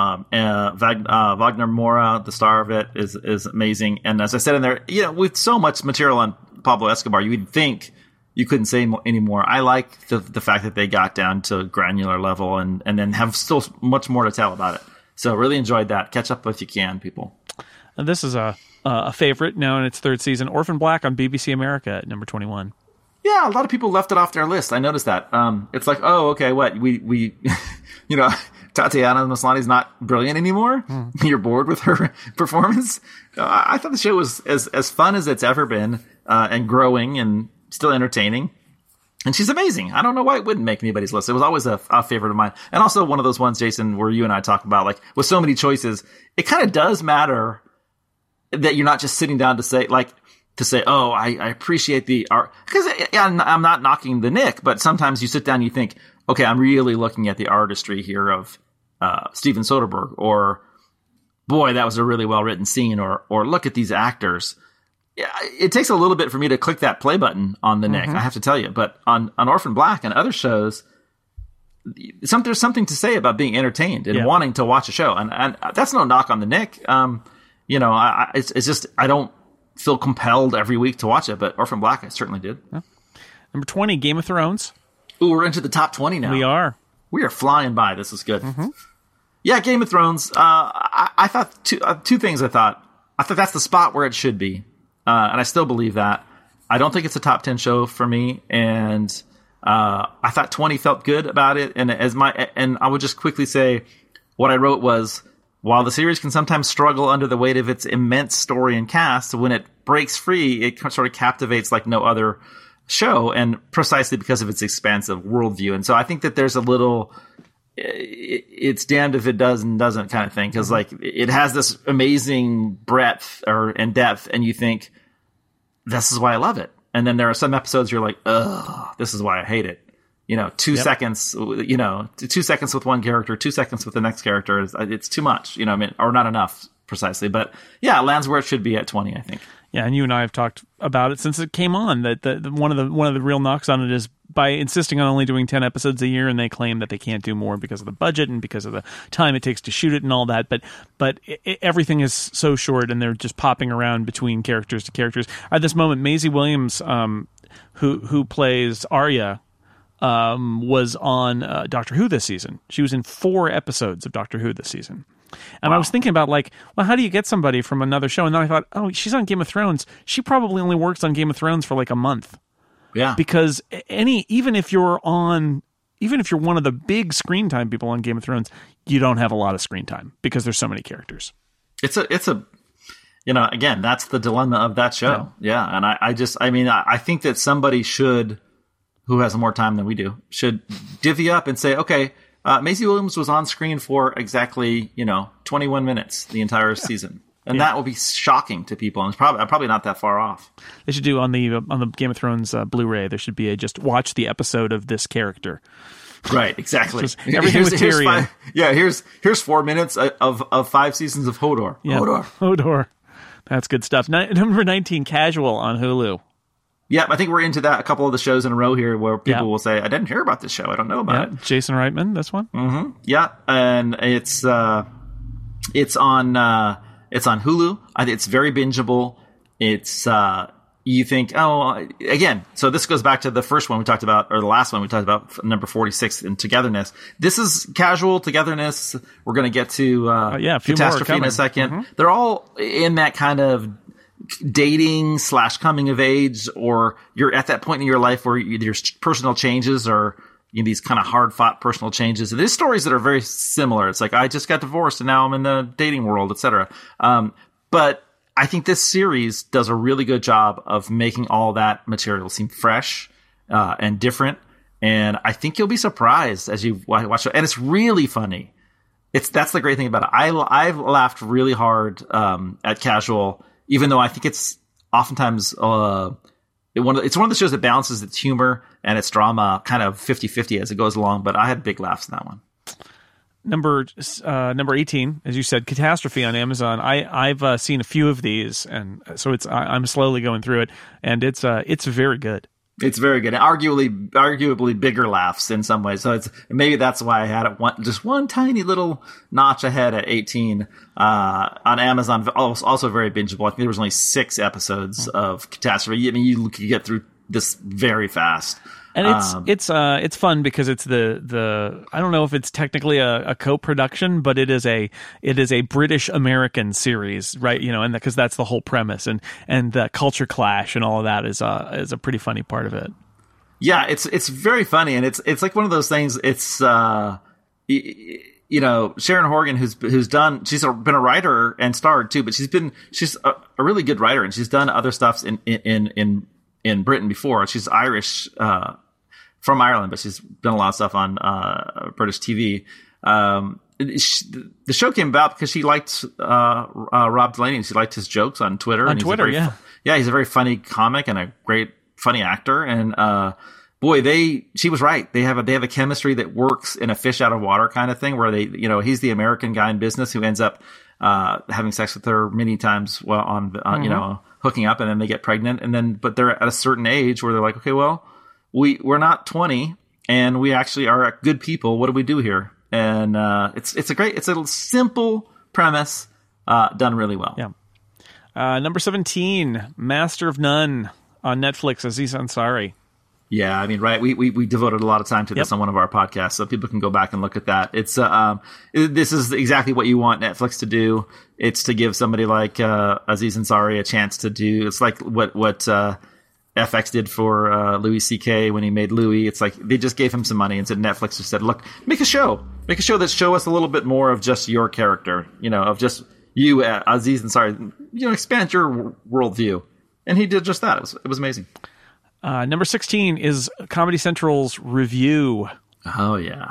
Wagner Moura, the star of it, is amazing. And as I said in there, with so much material on Pablo Escobar, you would think you couldn't say any more. I like the fact that they got down to granular level and then have still much more to tell about it. So really enjoyed that. Catch up if you can, people. And this is a favorite now in its third season. Orphan Black on BBC America at number 21. Yeah, a lot of people left it off their list. I noticed that. It's like, oh, okay, what? We Tatiana Maslany's not brilliant anymore? You're bored with her performance? I thought the show was as fun as it's ever been, and growing and still entertaining. And she's amazing. I don't know why it wouldn't make anybody's list. It was always a favorite of mine. And also one of those ones, Jason, where you and I talk about, like, with so many choices, it kind of does matter that you're not just sitting down to say, oh, I appreciate the art. Because I'm not knocking the Nick, but sometimes you sit down and you think, okay, I'm really looking at the artistry here of Steven Soderbergh, or boy, that was a really well-written scene, or look at these actors. Yeah, it takes a little bit for me to click that play button on the Nick, I have to tell you. But on Orphan Black and other shows, there's something to say about being entertained and wanting to watch a show. And that's no knock on the Nick. It's just I don't feel compelled every week to watch it. But Orphan Black, I certainly did. Yeah. Number 20, Game of Thrones. Ooh, we're into the top 20 now. We are flying by. This is good. Yeah, Game of Thrones. I thought two things. I thought that's the spot where it should be. And I still believe that. I don't think it's a top 10 show for me. And I thought 20 felt good about it. And I would just quickly say what I wrote was, while the series can sometimes struggle under the weight of its immense story and cast, when it breaks free, it sort of captivates like no other show, and precisely because of its expansive worldview. And so I think that there's a little, it's damned if it does and doesn't kind of thing. Cause like it has this amazing breadth and depth, and you think, this is why I love it. And then there are some episodes you're like, ugh, this is why I hate it. 2 seconds, 2 seconds with one character, 2 seconds with the next character. It's too much, or not enough precisely. But yeah, it lands where it should be at 20, I think. Yeah, and you and I have talked about it since it came on. That one of the real knocks on it is by insisting on only doing 10 episodes a year, and they claim that they can't do more because of the budget and because of the time it takes to shoot it and all that. But everything is so short, and they're just popping around between characters to characters. At this moment, Maisie Williams, who plays Arya, was on Doctor Who this season. She was in 4 episodes of Doctor Who this season. And I was thinking about, like, well, how do you get somebody from another show? And then I thought, oh, she's on Game of Thrones. She probably only works on Game of Thrones for like a month. Yeah. Because even if you're one of the big screen time people on Game of Thrones, you don't have a lot of screen time because there's so many characters. It's a again, that's the dilemma of that show. Yeah. And I think that somebody who has more time than we do should divvy up and say, okay, Maisie Williams was on screen for exactly, 21 minutes the entire season. And that will be shocking to people. And it's probably not that far off. They should do on the Game of Thrones Blu-ray, there should be just watch the episode of this character. Right, exactly. Everything with Tyrion. Here's 4 minutes of 5 seasons of Hodor. Yeah, Hodor. That's good stuff. Number 19, Casual on Hulu. Yeah, I think we're into that. A couple of the shows in a row here where people will say, I didn't hear about this show. I don't know about it. Jason Reitman, this one? Mm-hmm. Yeah, and it's on Hulu. I think it's very bingeable. It's you think, again, so this goes back to the first one we talked about, or the last one we talked about, number 46 in Togetherness. This is Casual, Togetherness. We're going to get to Catastrophe in a second. Mm-hmm. They're all in that kind of dating / coming of age, or you're at that point in your life where there's personal changes, or these kind of hard fought personal changes. And there's stories that are very similar. It's like, I just got divorced and now I'm in the dating world, etc. But I think this series does a really good job of making all that material seem fresh and different. And I think you'll be surprised as you watch it. And it's really funny. That's the great thing about it. I've laughed really hard at Casual, even though I think it's oftentimes it's one of the shows that balances its humor and its drama kind of 50-50 as it goes along. But I had big laughs in that one. Number 18, as you said, Catastrophe on Amazon. I've seen a few of these, and so I'm slowly going through it, and it's very good. It's very good. Arguably bigger laughs in some ways. So maybe that's why I had it just one tiny little notch ahead at 18 on Amazon. Also very bingeable. I think there was only 6 episodes of Catastrophe. I mean, you could get through this very fast. And it's fun because it's the I don't know if it's technically a co-production, but it is a British American series, right? And because that's the whole premise, and the culture clash and all of that is a pretty funny part of it. Yeah, it's very funny, and it's like one of those things. It's Sharon Horgan, she's been a writer and starred too, but she's a really good writer, and she's done other stuff in Britain before. She's Irish, from Ireland, but she's done a lot of stuff on British TV. The show came about because she liked Rob Delaney, and she liked his jokes on Twitter. He's a very funny comic and a great funny actor, and she was right. They have a chemistry that works in a fish out of water kind of thing, where he's the American guy in business who ends up having sex with her many times on hooking up, and then they get pregnant, but they're at a certain age where they're like, okay, well, we're not 20, and we actually are good people. What do we do here? And it's a simple premise done really well. Yeah. Number 17, Master of None on Netflix, Aziz Ansari. Yeah, I mean, right. We devoted a lot of time to this on one of our podcasts, so people can go back and look at that. It's this is exactly what you want Netflix to do. It's to give somebody like Aziz Ansari a chance to do. It's like what FX did for Louis C.K. when he made Louis. It's like they just gave him some money and said, Netflix just said, look, make a show that show us a little bit more of just your character, of just you, Aziz Ansari. Expand your worldview, and he did just that. It was amazing. Number 16 is Comedy Central's Review. Oh, yeah.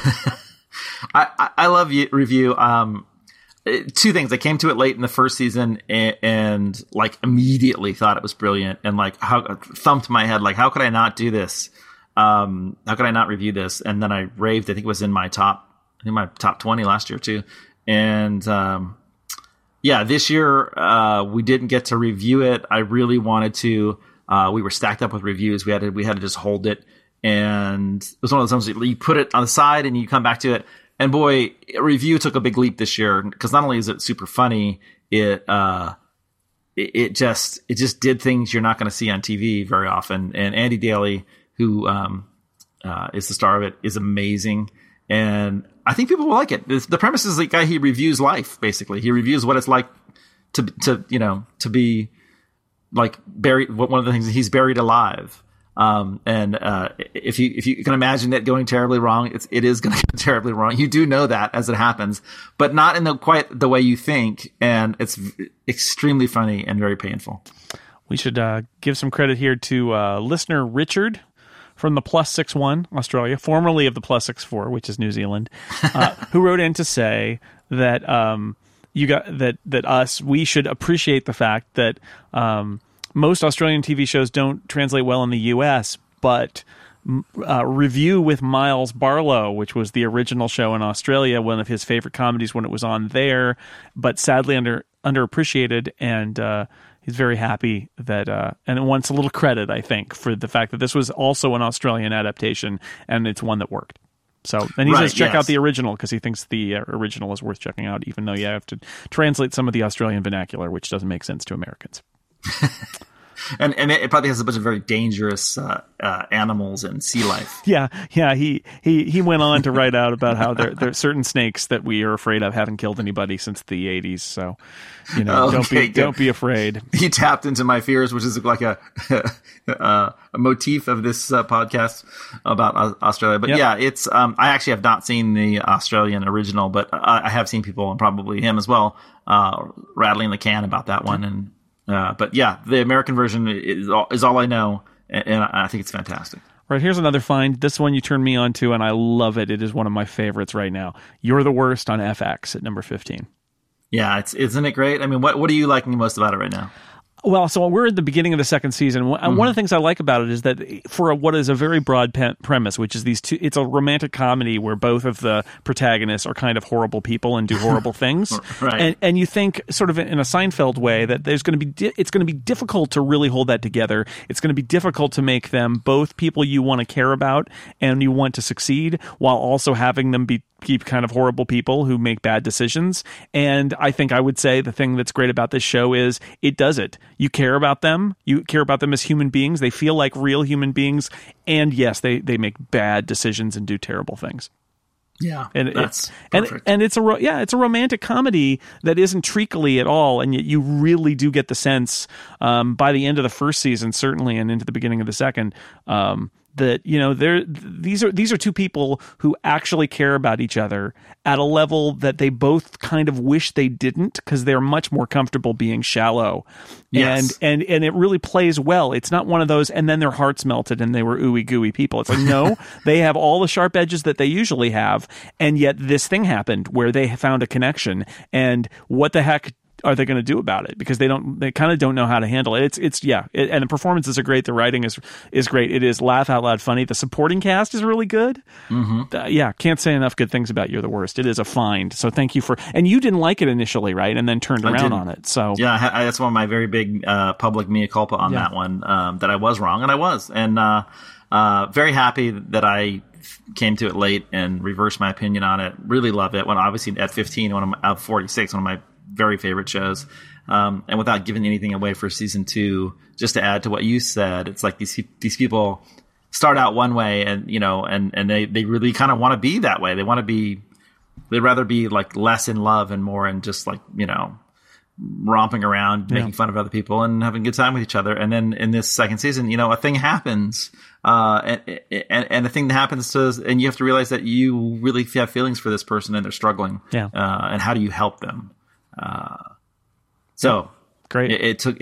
I love Review. Two things. I came to it late in the first season and like immediately thought it was brilliant, and like thumped my head, like, how could I not do this? How could I not review this? And then I raved. I think it was in my top 20 last year too. And this year we didn't get to review it. I really wanted to. We were stacked up with reviews. We had to just hold it, and it was one of those times you put it on the side and you come back to it. And boy, Review took a big leap this year, because not only is it super funny, it just did things you're not going to see on TV very often. And Andy Daly, who is the star of it, is amazing, and I think people will like it. The premise is the guy, he reviews life. Basically, he reviews what it's like to be like buried. One of the things, he's buried alive. If you can imagine it going terribly wrong, it is going to go terribly wrong. You do know that as it happens, but not in quite the way you think. And it's extremely funny and very painful. We should give some credit here to listener Richard from the +61 Australia, formerly of the +64, which is New Zealand, who wrote in to say that we should appreciate the fact that most Australian TV shows don't translate well in the U.S., but Review with Miles Barlow, which was the original show in Australia, one of his favorite comedies when it was on there, but sadly underappreciated, and he's very happy that and wants a little credit, I think, for the fact that this was also an Australian adaptation, and it's one that worked. So, and he says check out the original, because he thinks the original is worth checking out, even though you have to translate some of the Australian vernacular, which doesn't make sense to Americans. And it probably has a bunch of very dangerous animals and sea life. Yeah. He went on to write out about how there are certain snakes that we are afraid of haven't killed anybody since the 80s. So, don't be afraid. He tapped into my fears, which is like a motif of this podcast about Australia. But it's I actually have not seen the Australian original, but I have seen people, and probably him as well, rattling the can about that one. And but yeah, the American version is all I know, and I think it's fantastic. Right, here's another find. This one you turned me on to, and I love it. It is one of my favorites right now. You're the Worst on FX at number 15. Yeah, isn't it great? I mean, what are you liking most about it right now? Well, so we're at the beginning of the second season. One of the things I like about it is that for what is a very broad premise, which is it's a romantic comedy where both of the protagonists are kind of horrible people and do horrible things. Right. And you think sort of in a Seinfeld way that it's going to be difficult to really hold that together. It's going to be difficult to make them both people you want to care about and you want to succeed, while also having them keep kind of horrible people who make bad decisions. And I think I would say the thing that's great about this show is it does it. You care about them. You care about them as human beings. They feel like real human beings. And yes, they make bad decisions and do terrible things. Yeah, and that's perfect. And it's a romantic comedy that isn't treacly at all, and yet you really do get the sense by the end of the first season, certainly, and into the beginning of the second, that these are two people who actually care about each other at a level that they both kind of wish they didn't, because they're much more comfortable being shallow. Yes. And it really plays well. It's not one of those and then their hearts melted and they were ooey gooey people. It's like, no, they have all the sharp edges that they usually have, and yet this thing happened where they found a connection, and what the heck are they going to do about it? Because they kind of don't know how to handle it. And the performances are great. The writing is great. It is laugh out loud funny. The supporting cast is really good. Mm-hmm. Can't say enough good things about You're the Worst. It is a find. So thank you and you didn't like it initially, right? And then turned around on it. So yeah, that's one of my very big public mea culpa on that one, that I was wrong, and I was. And very happy that I came to it late and reversed my opinion on it. Really love it. When obviously at 15, out of 46, one of my very favorite shows. And without giving anything away for season 2, just to add to what you said, it's like these people start out one way, and and they really kind of want to be that way. They'd rather be like less in love and more in just like, romping around, making fun of other people and having a good time with each other. And then in this second season, a thing happens, and the thing that happens and you have to realize that you really have feelings for this person and they're struggling. Yeah. And how do you help them? So great. It took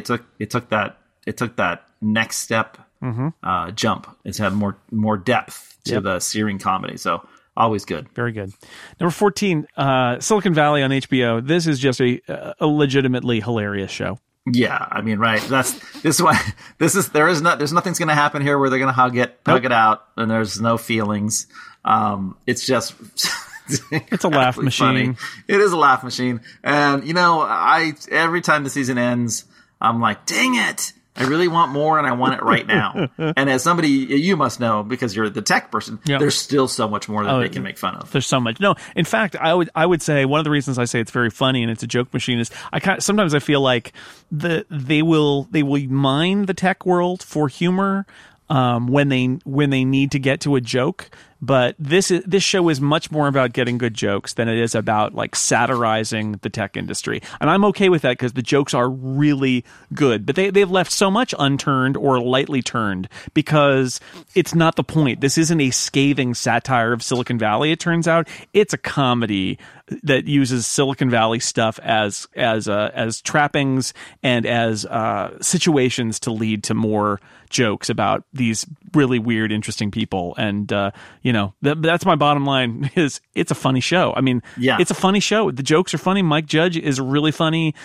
that next step, jump. It's had more depth to the searing comedy. So always good. Very good. Number 14, Silicon Valley on HBO. This is just a legitimately hilarious show. Yeah, I mean, right. There's nothing's going to happen here where they're going to hug it out, and there's no feelings. It's just. It's a laugh machine. Funny. It is a laugh machine. And, every time the season ends, I'm like, dang it. I really want more, and I want it right now. And as somebody, you must know, because you're the tech person, there's still so much more that they can make fun of. There's so much. No, in fact, I would say one of the reasons I say it's very funny and it's a joke machine is sometimes I feel like they will mine the tech world for humor when they need to get to a joke. But this show is much more about getting good jokes than it is about like satirizing the tech industry. And I'm okay with that because the jokes are really good. But they've left so much unturned or lightly turned because it's not the point. This isn't a scathing satire of Silicon Valley, it turns out. It's a comedy that uses Silicon Valley stuff as trappings and as situations to lead to more jokes about these really weird, interesting people. And that's my bottom line. Is it's a funny show. I mean, it's a funny show. The jokes are funny. Mike Judge is really funny,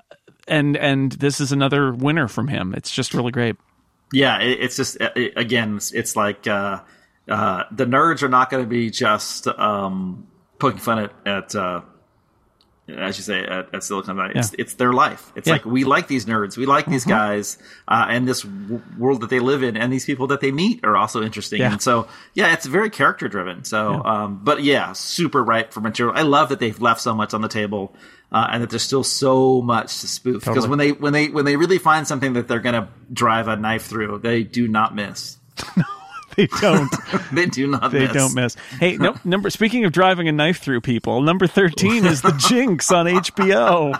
and this is another winner from him. It's just really great. Yeah, it's just it's like the nerds are not going to be just poking fun at as you say, at Silicon Valley. It's their life. It's like, we like these nerds. We like these guys, and this world that they live in, and these people that they meet are also interesting. And so, it's very character driven. So, but super ripe for material. I love that they've left so much on the table, and that there's still so much to spoof. Because when they really find something that they're going to drive a knife through, they do not miss. They don't. They do not miss. They don't miss. Hey, speaking of driving a knife through people, number 13 is The Jinx on HBO.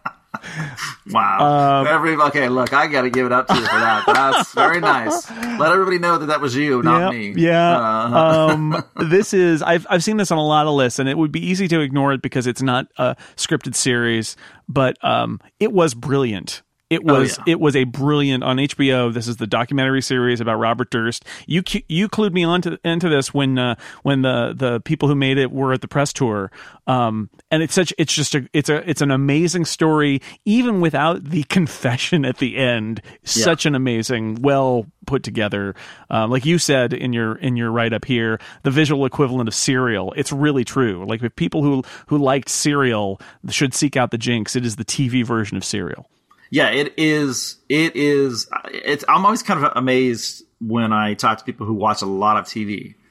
Wow. Okay, look, I got to give it up to you for that. That's very nice. Let everybody know that was you, not me. Yeah. This is, I've seen this on a lot of lists, and it would be easy to ignore it because it's not a scripted series, but it was brilliant. It was a brilliant on HBO. This is the documentary series about Robert Durst. You clued me into this when the people who made it were at the press tour. And it's an amazing story, even without the confession at the end. Such an amazing, well put together. Like you said in your write up here, the visual equivalent of Serial. It's really true. Like, if people who liked Serial should seek out The Jinx, it is the TV version of Serial. Yeah, it is. I'm always kind of amazed when I talk to people who watch a lot of TV,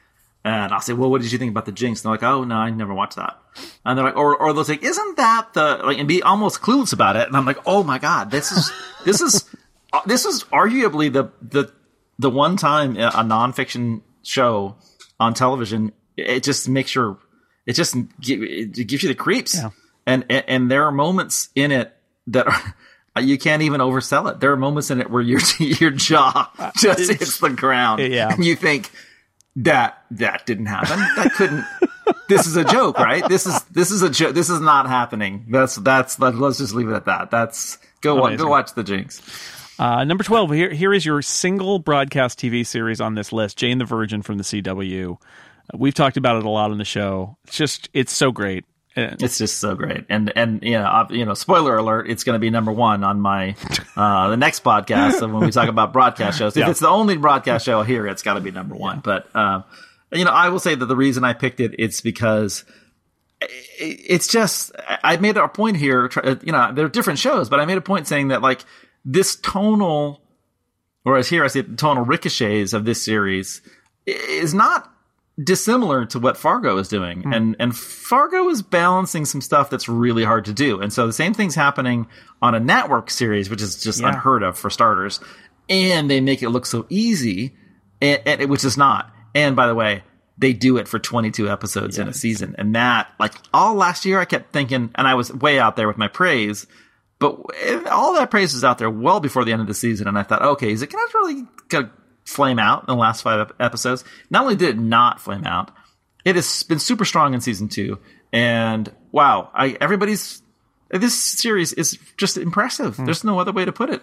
And I'll say, well, what did you think about the Jinx? And they're like, oh, no, I never watched that. And they're like, or they'll say, isn't that and be almost clueless about it. And I'm like, oh my God, this is arguably the one time a nonfiction show on television, it just makes it gives you the creeps. Yeah. And there are moments in it that you can't even oversell it. There are moments in it where your jaw just hits the ground. Yeah. And you think, that didn't happen. That couldn't. This is a joke, right? This is a joke. This is not happening. Let's just leave it at that. Go watch the Jinx. Number 12. Here is your single broadcast TV series on this list, Jane the Virgin from the CW. We've talked about it a lot on the show. It's so great. It's just so great, and spoiler alert, it's going to be number one on my the next podcast when we talk about broadcast shows. If it's the only broadcast show here, it's got to be number one. But I will say that the reason I picked it's because it's just I made a point here. There are different shows, but I made a point saying that like this tonal, or as here I say, the tonal ricochets of this series is not dissimilar to what Fargo is doing. And Fargo is balancing some stuff that's really hard to do. And so the same thing's happening on a network series, which is just unheard of for starters. And they make it look so easy, and which is not. And by the way, they do it for 22 episodes in a season. And that, like, all last year I kept thinking, and I was way out there with my praise, but all that praise was out there well before the end of the season. And I thought, okay, is it going to really go flame out in the last 5 episodes? Not only did it not flame out, it has been super strong in season 2. And wow, this series is just impressive. There's no other way to put it.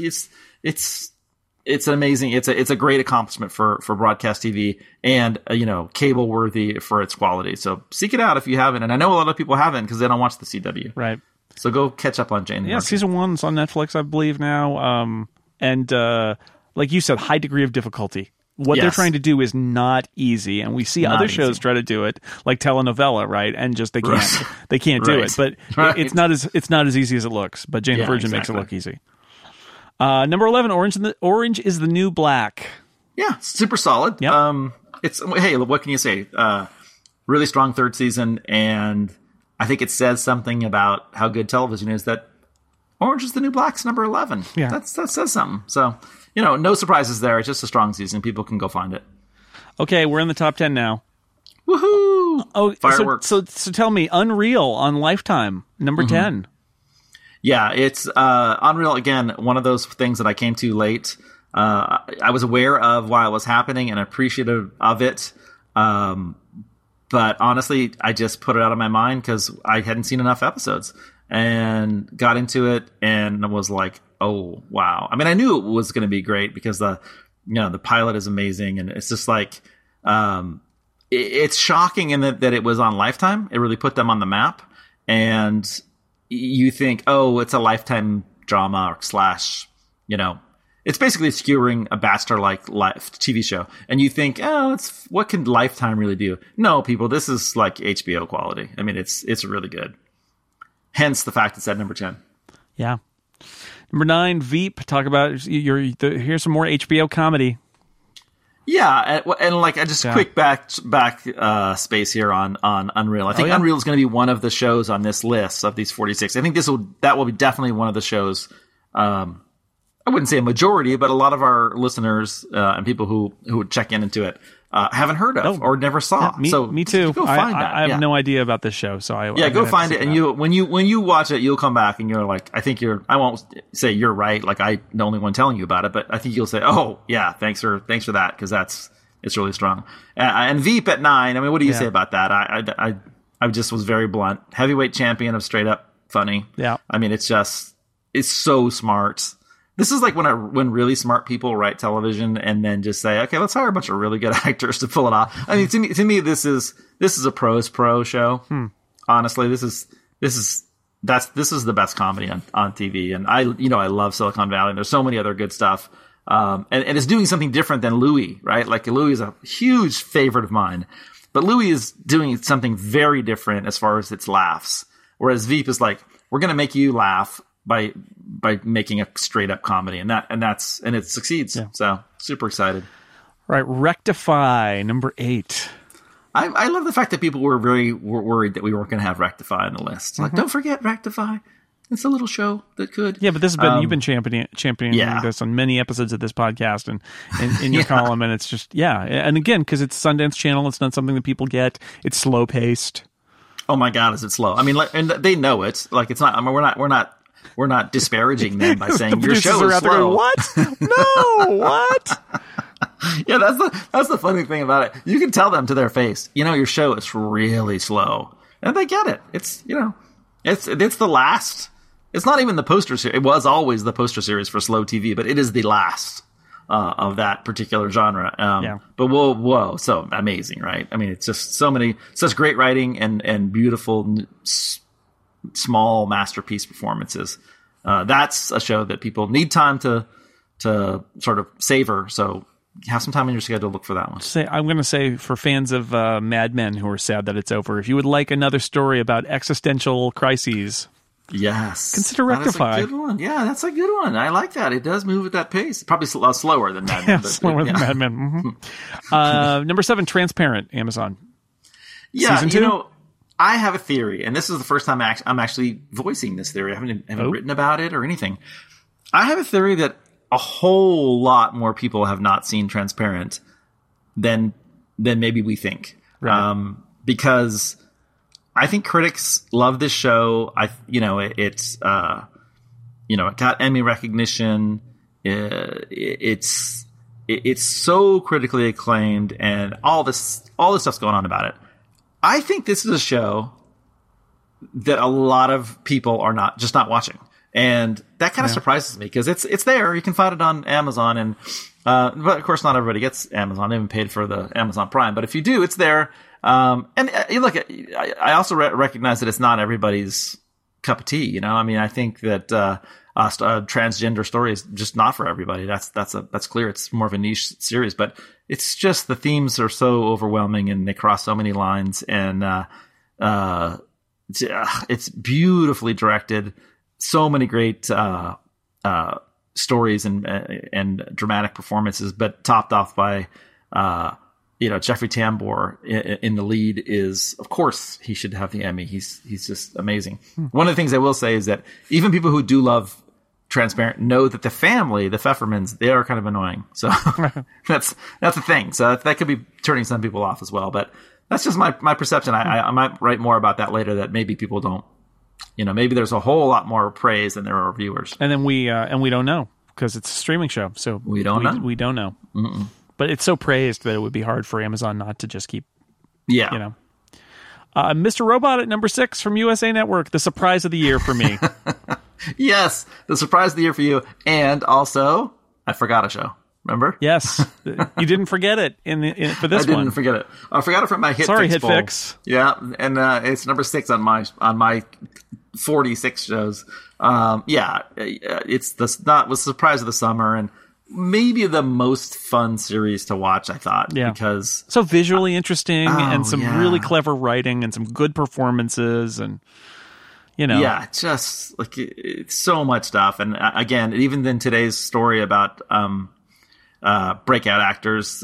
It's amazing. It's a great accomplishment for broadcast TV, and cable worthy for its quality. So seek it out if you haven't. And I know a lot of people haven't because they don't watch the CW. Right. So go catch up on Jane. Yeah, season 1's on Netflix, I believe now. Like you said, high degree of difficulty. What they're trying to do is not easy, and we see other shows try to do it, like telenovela, right? And just they can't do it. But it's not as easy as it looks. But Jane the Virgin makes it look easy. Number 11, Orange is the New Black. Yeah, super solid. Yep. Hey, what can you say? Really strong third season, and I think it says something about how good television is that Orange is the New Black's number 11. Yeah. That says something. So, no surprises there. It's just a strong season. People can go find it. Okay, we're in the top 10 now. Woohoo! Oh, fireworks. So tell me, Unreal on Lifetime, number 10. Yeah, it's Unreal, again, one of those things that I came to late. I was aware of while it was happening and appreciative of it. But honestly, I just put it out of my mind because I hadn't seen enough episodes. And got into it and was like, oh, wow. I mean, I knew it was going to be great because the pilot is amazing. And it's just like, it's shocking in that it was on Lifetime. It really put them on the map. And you think, oh, it's a Lifetime drama or slash, it's basically skewering a Bachelor-like TV show. And you think, oh, what can Lifetime really do? No, people, this is like HBO quality. I mean, it's really good. Hence the fact it's at number 10. Yeah. Number 9, Veep. Talk about here's some more HBO comedy. Yeah, and like I just quick back space here on Unreal. I think Unreal is going to be one of the shows on this list of these 46. I think that will be definitely one of the shows. I wouldn't say a majority, but a lot of our listeners and people who would check into it haven't heard of or never saw. Yeah, me too. Go find that. I have no idea about this show, so I go find it. And when you watch it, you'll come back and you're like, I won't say you're right, like I'm the only one telling you about it, but I think you'll say, oh yeah, thanks for that, because it's really strong. And Veep at 9. I mean, what do you say about that? I just was very blunt. Heavyweight champion of straight up funny. Yeah. I mean, it's so smart. This is like when really smart people write television and then just say, okay, let's hire a bunch of really good actors to pull it off. I mean, to me, this is a pro's pro show. Honestly, this is the best comedy on TV. And I love Silicon Valley. And there's so many other good stuff. And it's doing something different than Louis, right? Like Louis is a huge favorite of mine, but Louis is doing something very different as far as its laughs. Whereas Veep is like, we're going to make you laugh by making a straight up comedy, and it succeeds. Yeah. So super excited. Right. Rectify, number 8. I love the fact that people were worried that we weren't going to have Rectify on the list. Like, don't forget Rectify. It's a little show that could. Yeah, but this has been you've been championing this on many episodes of this podcast and in your column, and it's just and again, because it's Sundance Channel, it's not something that people get. It's slow paced. Oh my God, is it slow? I mean, and they know it. Like, it's not. I mean, we're not disparaging them by saying your show is slow. Going, what? No, what? Yeah, that's the funny thing about it. You can tell them to their face, your show is really slow, and they get it. It's it's the last. It's not even the poster series. It was always the poster series for slow TV, but it is the last of that particular genre. But whoa, so amazing, right? I mean, it's just such great writing and beautiful, small masterpiece performances. That's a show that people need time to sort of savor. So have some time in your schedule to look for that one. I'm going to say for fans of Mad Men who are sad that it's over, if you would like another story about existential crises, yes, consider Rectify. That's a good one. Yeah, that's a good one. I like that. It does move at that pace. Probably a lot slower than Mad Men. Slower than Mad Men. Mm-hmm. Number 7, Transparent, Amazon. Yeah, Season 2? I have a theory, and this is the first time I'm actually voicing this theory. I haven't written about it or anything. I have a theory that a whole lot more people have not seen Transparent than maybe we think. Right. Because I think critics love this show. It got Emmy recognition. It's so critically acclaimed, and all this stuff's going on about it. I think this is a show that a lot of people are not watching. And that kind of surprises me because it's there. You can find it on Amazon, and but of course not everybody gets Amazon. They haven't paid for the Amazon Prime, but if you do, it's there. And you look at. I also recognize that it's not everybody's cup of tea. I mean, I think that a transgender story is just not for everybody. That's clear. It's more of a niche series, but it's just the themes are so overwhelming and they cross so many lines, and it's beautifully directed. So many great stories and dramatic performances, but topped off by Jeffrey Tambor in the lead is, of course, he should have the Emmy. He's just amazing. One of the things I will say is that even people who do love Transparent know that the family, the Pfeffermans, they are kind of annoying. So that's the thing. So that could be turning some people off as well. But that's just my perception. I might write more about that later. That maybe people don't. Maybe there's a whole lot more praise than there are viewers. And then we don't know because it's a streaming show. So we don't know. We don't know. Mm-mm. But it's so praised that it would be hard for Amazon not to just keep. Yeah. Mr. Robot at number 6 from USA Network, the surprise of the year for me. Yes, the surprise of the year for you. And also, I forgot a show. Remember? Yes. You didn't forget it for this one. I didn't forget it. I forgot it from my HitFix poll. Hitfix. Yeah, and it's number 6 on my 46 shows. It's was the surprise of the summer and maybe the most fun series to watch, I thought. Yeah. Because so visually interesting and some really clever writing and some good performances and Yeah, just like it's so much stuff. And again, even in today's story about breakout actors,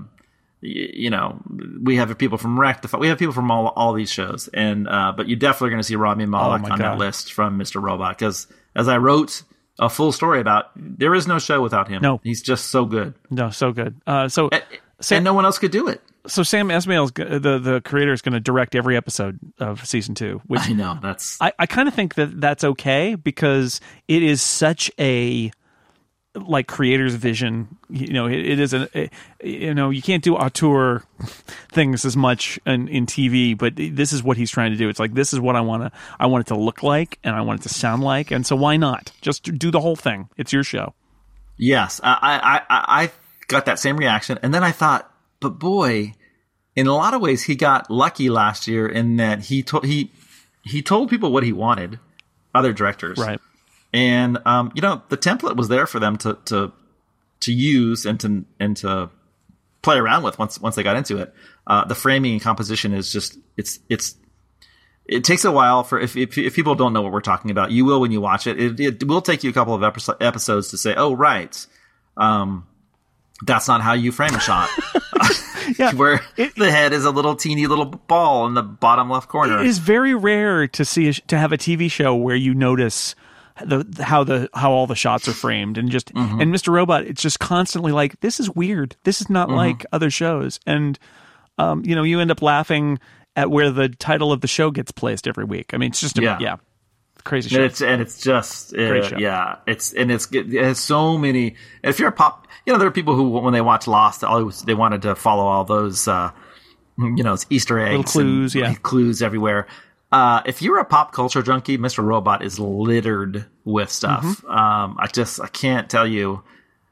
we have people from Rectify. We have people from all these shows, and but you definitely going to see Rami Malek on that list from Mr. Robot because, as I wrote a full story about, there is no show without him. No, he's just so good. No, so good. And no one else could do it. So Sam Esmail, the creator, is going to direct every episode of season 2. Which I know I kind of think that's okay because it is such a creator's vision. It is you can't do auteur things as much in TV, but this is what he's trying to do. It's like, this is what I want it to look like and I want it to sound like. And so why not just do the whole thing? It's your show. Yes. I got that same reaction. And then I thought, but boy, in a lot of ways, he got lucky last year in that he told people what he wanted, other directors. Right. And the template was there for them to use and to play around with once they got into it. The framing and composition is just it takes a while for if people don't know what we're talking about. You will when you watch it. It will take you a couple of episodes to say, oh right, that's not how you frame a shot. Yeah. where the head is a little teeny little ball in the bottom left corner. It is very rare to to have a TV show where you notice how all the shots are framed, and just and Mr. Robot, it's just constantly like, this is weird. This is not like other shows, and you end up laughing at where the title of the show gets placed every week. I mean, it's just crazy show. It's just Great show. Yeah, it has so many. If you're a pop, there are people who, when they watch Lost, they wanted to follow all those Easter eggs, little clues, clues everywhere. If you're a pop culture junkie, Mr. Robot is littered with stuff. I can't tell you.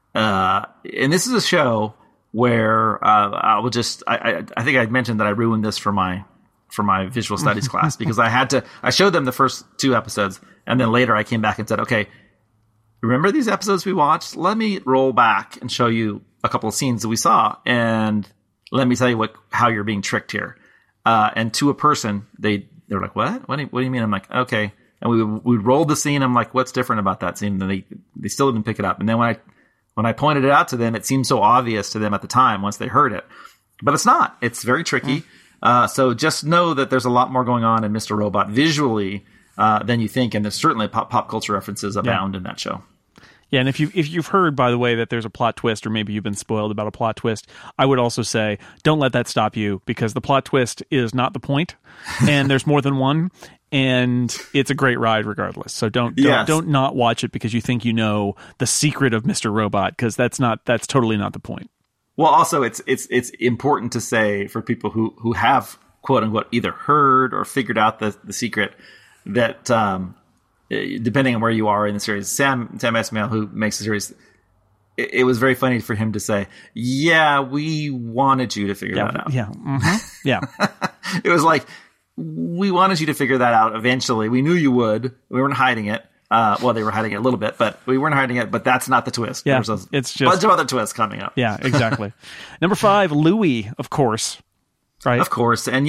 And this is a show where I think I mentioned that I ruined this for my visual studies class, because I showed them the first 2 episodes, and then later I came back and said, okay, remember these episodes we watched? Let me roll back and show you a couple of scenes that we saw, and let me tell you how you're being tricked here. And to a person, they were like, what? What do you mean? I'm like, okay. And we rolled the scene. I'm like, what's different about that scene? And they still didn't pick it up. And then when I pointed it out to them, it seemed so obvious to them at the time once they heard it. But it's not. It's very tricky. So just know that there's a lot more going on in Mr. Robot visually than you think, and there's certainly pop culture references abound in that show. Yeah, and if you've heard, by the way, that there's a plot twist, or maybe you've been spoiled about a plot twist, I would also say don't let that stop you, because the plot twist is not the point, and there's more than one, and it's a great ride regardless. So don't not watch it because you think you know the secret of Mr. Robot, because that's totally not the point. Well, also it's important to say for people who have quote unquote either heard or figured out the secret that depending on where you are in the series, Sam Esmail, who makes the series, it was very funny for him to say, "Yeah, we wanted you to figure that out." Yeah, yeah. It was like, we wanted you to figure that out eventually. We knew you would. We weren't hiding it. Well, they were hiding it a little bit, but we weren't hiding it. But that's not the twist. Yeah, There's it's just a bunch of other twists coming up. Yeah, exactly. Number 5, Louie, of course. Right. Of course. And,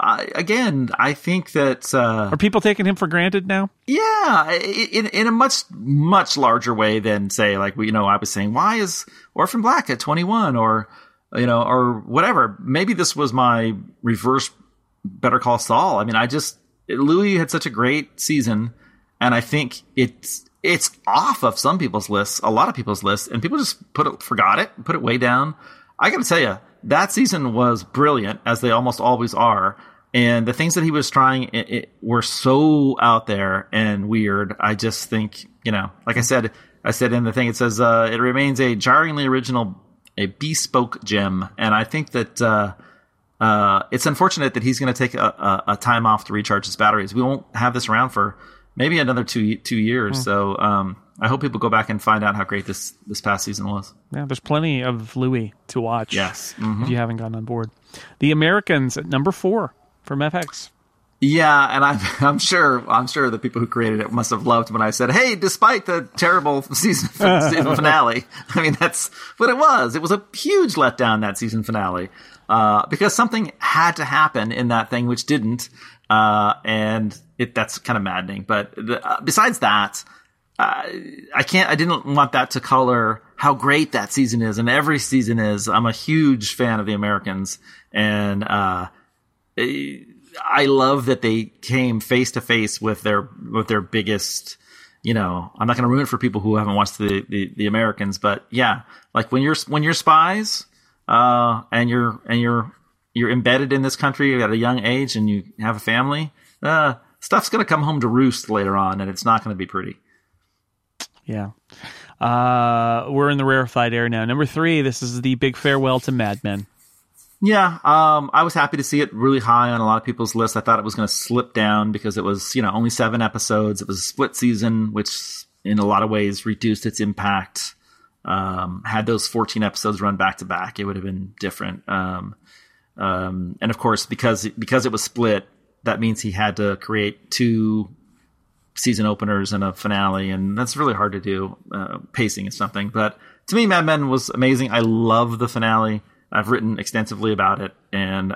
I think that... are people taking him for granted now? Yeah, in a much, much larger way than, say, like, I was saying, why is Orphan Black at 21 or whatever. Maybe this was my reverse Better Call Saul. I mean, Louie had such a great season, and I think it's off of some people's lists, a lot of people's lists, and people just forgot it, put it way down. I got to tell you, that season was brilliant, as they almost always are. And the things that he was trying were so out there and weird. I just think, like I said in the thing, it says, it remains a jarringly original, a bespoke gem. And I think that it's unfortunate that he's going to take a time off to recharge his batteries. We won't have this around for maybe another 2 years. So I hope people go back and find out how great this past season was. Yeah, there's plenty of Louie to watch. Yes. If you haven't gotten on board. The Americans at number 4 from FX. Yeah, and I'm sure the people who created it must have loved when I said, "Hey, despite the terrible season finale," I mean, that's what it was. It was a huge letdown, that season finale, because something had to happen in that thing which didn't, and that's kind of maddening. But besides that, I didn't want that to color how great that season is, and every season is. I'm a huge fan of The Americans, and I love that they came face to face with their biggest. I'm not going to ruin it for people who haven't watched the Americans, but yeah, like when you're spies, and you're embedded in this country at a young age, and you have a family, stuff's going to come home to roost later on, and it's not going to be pretty. Yeah. We're in the rarefied air now. Number 3, this is the big farewell to Mad Men. Yeah, I was happy to see it really high on a lot of people's lists. I thought it was going to slip down because it was, only 7 episodes. It was a split season, which in a lot of ways reduced its impact. Had those 14 episodes run back to back, it would have been different. And of course, because it was split, that means he had to create 2 season openers and a finale, and that's really hard to do. Pacing is something, but to me, Mad Men was amazing. I love the finale. I've written extensively about it, and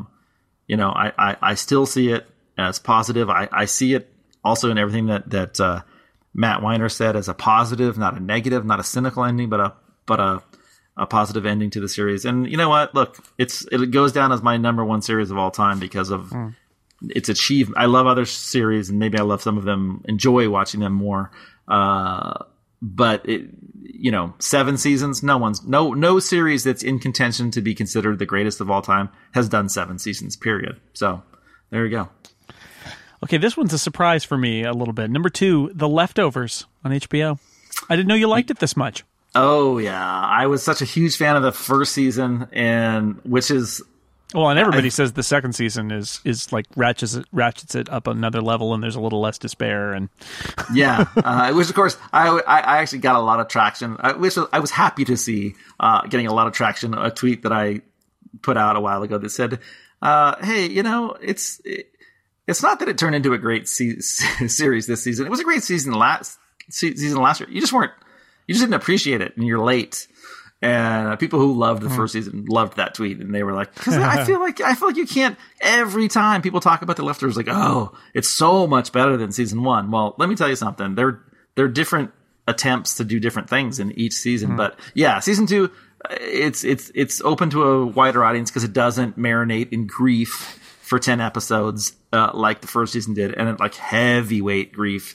I still see it as positive. I see it also in everything that Matt Weiner said as a positive, not a negative, not a cynical ending, but a a positive ending to the series. And you know what? Look, it goes down as my number one series of all time because of its achievement. I love other series, and maybe I love some of them, enjoy watching them more. But 7 seasons. No series that's in contention to be considered the greatest of all time has done 7 seasons. Period. So there you go. Okay, this one's a surprise for me a little bit. Number 2, The Leftovers on HBO. I didn't know you liked it this much. Oh yeah, I was such a huge fan of the first season, and everybody says the second season is like ratchets it up another level, and there's a little less despair. And which of course I actually got a lot of traction. I was happy to see getting a lot of traction. A tweet that I put out a while ago that said, "Hey, it's not that it turned into a great series this season. It was a great season last year. You just didn't appreciate it, and you're late." And people who loved the first season loved that tweet, and they were like, "Because I feel like you can't." Every time people talk about The Leftovers, like, "Oh, it's so much better than season 1." Well, let me tell you something. There are different attempts to do different things in each season, but yeah, season 2, it's open to a wider audience because it doesn't marinate in grief for 10 episodes like the first season did, and like heavyweight grief.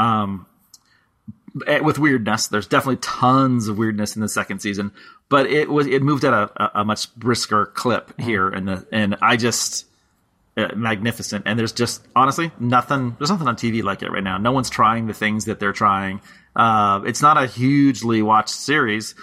With weirdness, there's definitely tons of weirdness in the second season, but it moved at a much brisker clip here, and I just magnificent. And there's just honestly there's nothing on TV like it right now. No one's trying the things that they're trying. It's not a hugely watched series,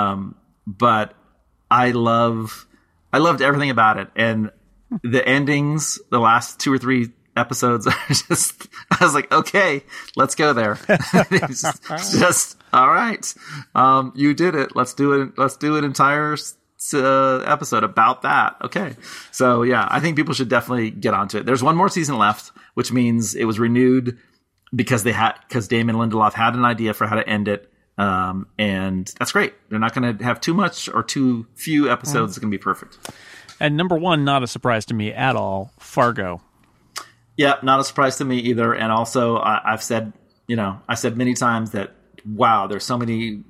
but I loved everything about it, and the endings, the last 2 or 3 episodes are just, I was like, okay, let's go there. It's just all right. You did it. Let's do it. Let's do an entire episode about that. Okay. So yeah, I think people should definitely get onto it. There's one more season left, which means it was renewed because Damon Lindelof had an idea for how to end it. And that's great. They're not going to have too much or too few episodes. It's going to be perfect. And number 1, not a surprise to me at all, Fargo. Yeah, not a surprise to me either. And also, I've said many times that, wow, there's so many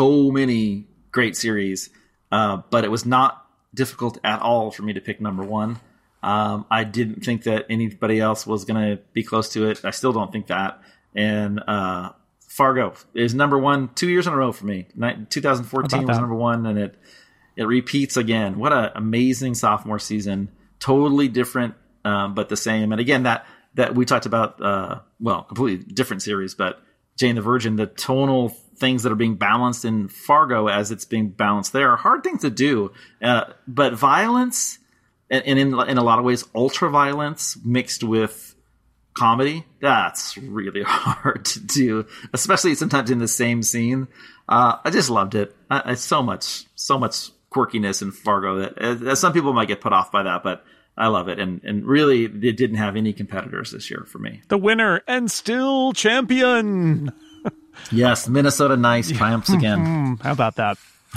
great series, but it was not difficult at all for me to pick number 1. I didn't think that anybody else was going to be close to it. I still don't think that. And Fargo is number 1 2 years in a row for me. 2014 was number 1, and it repeats again. What an amazing sophomore season. Totally different. But the same. And again, that we talked about, completely different series, but Jane the Virgin, the tonal things that are being balanced in Fargo as it's being balanced there are hard things to do. But violence, and in a lot of ways, ultra violence mixed with comedy, that's really hard to do, especially sometimes in the same scene. I just loved it. So much quirkiness in Fargo that some people might get put off by that, but I love it, and really, it didn't have any competitors this year for me. The winner and still champion. Yes, Minnesota Nice triumphs again. How about that?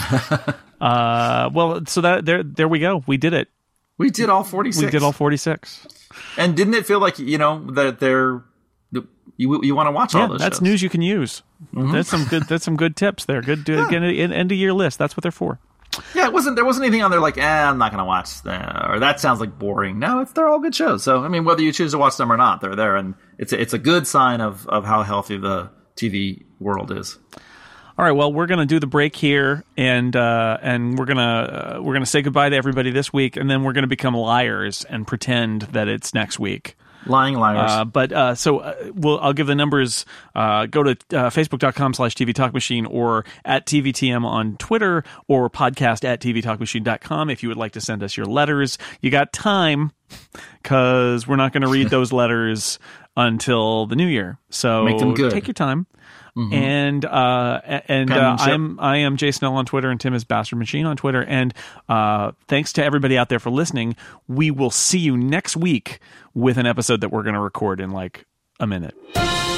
So that there we go. We did it. We did all 46. We did all 46. And didn't it feel like you want to watch all those? That's shows? News you can use. Mm-hmm. That's some good tips there. Good end of year list. That's what they're for. Yeah, there wasn't anything on there like, I'm not going to watch that, or that sounds like boring. No, they're all good shows. So, I mean, whether you choose to watch them or not, they're there, and it's a good sign of how healthy the TV world is. All right, well, we're going to do the break here, and we're gonna say goodbye to everybody this week, and then we're going to become liars and pretend that it's next week. Lying liars. I'll give the numbers. Go to facebook.com/TV Talk Machine, or at TVTM on Twitter, or podcast at tvtalkmachine.com if you would like to send us your letters. You got time, because we're not going to read those letters until the new year. So make them good. Take your time. Mm-hmm. And I am Jay Snell on Twitter, and Tim is Bastard Machine on Twitter. And thanks to everybody out there for listening. We will see you next week with an episode that we're going to record in like a minute.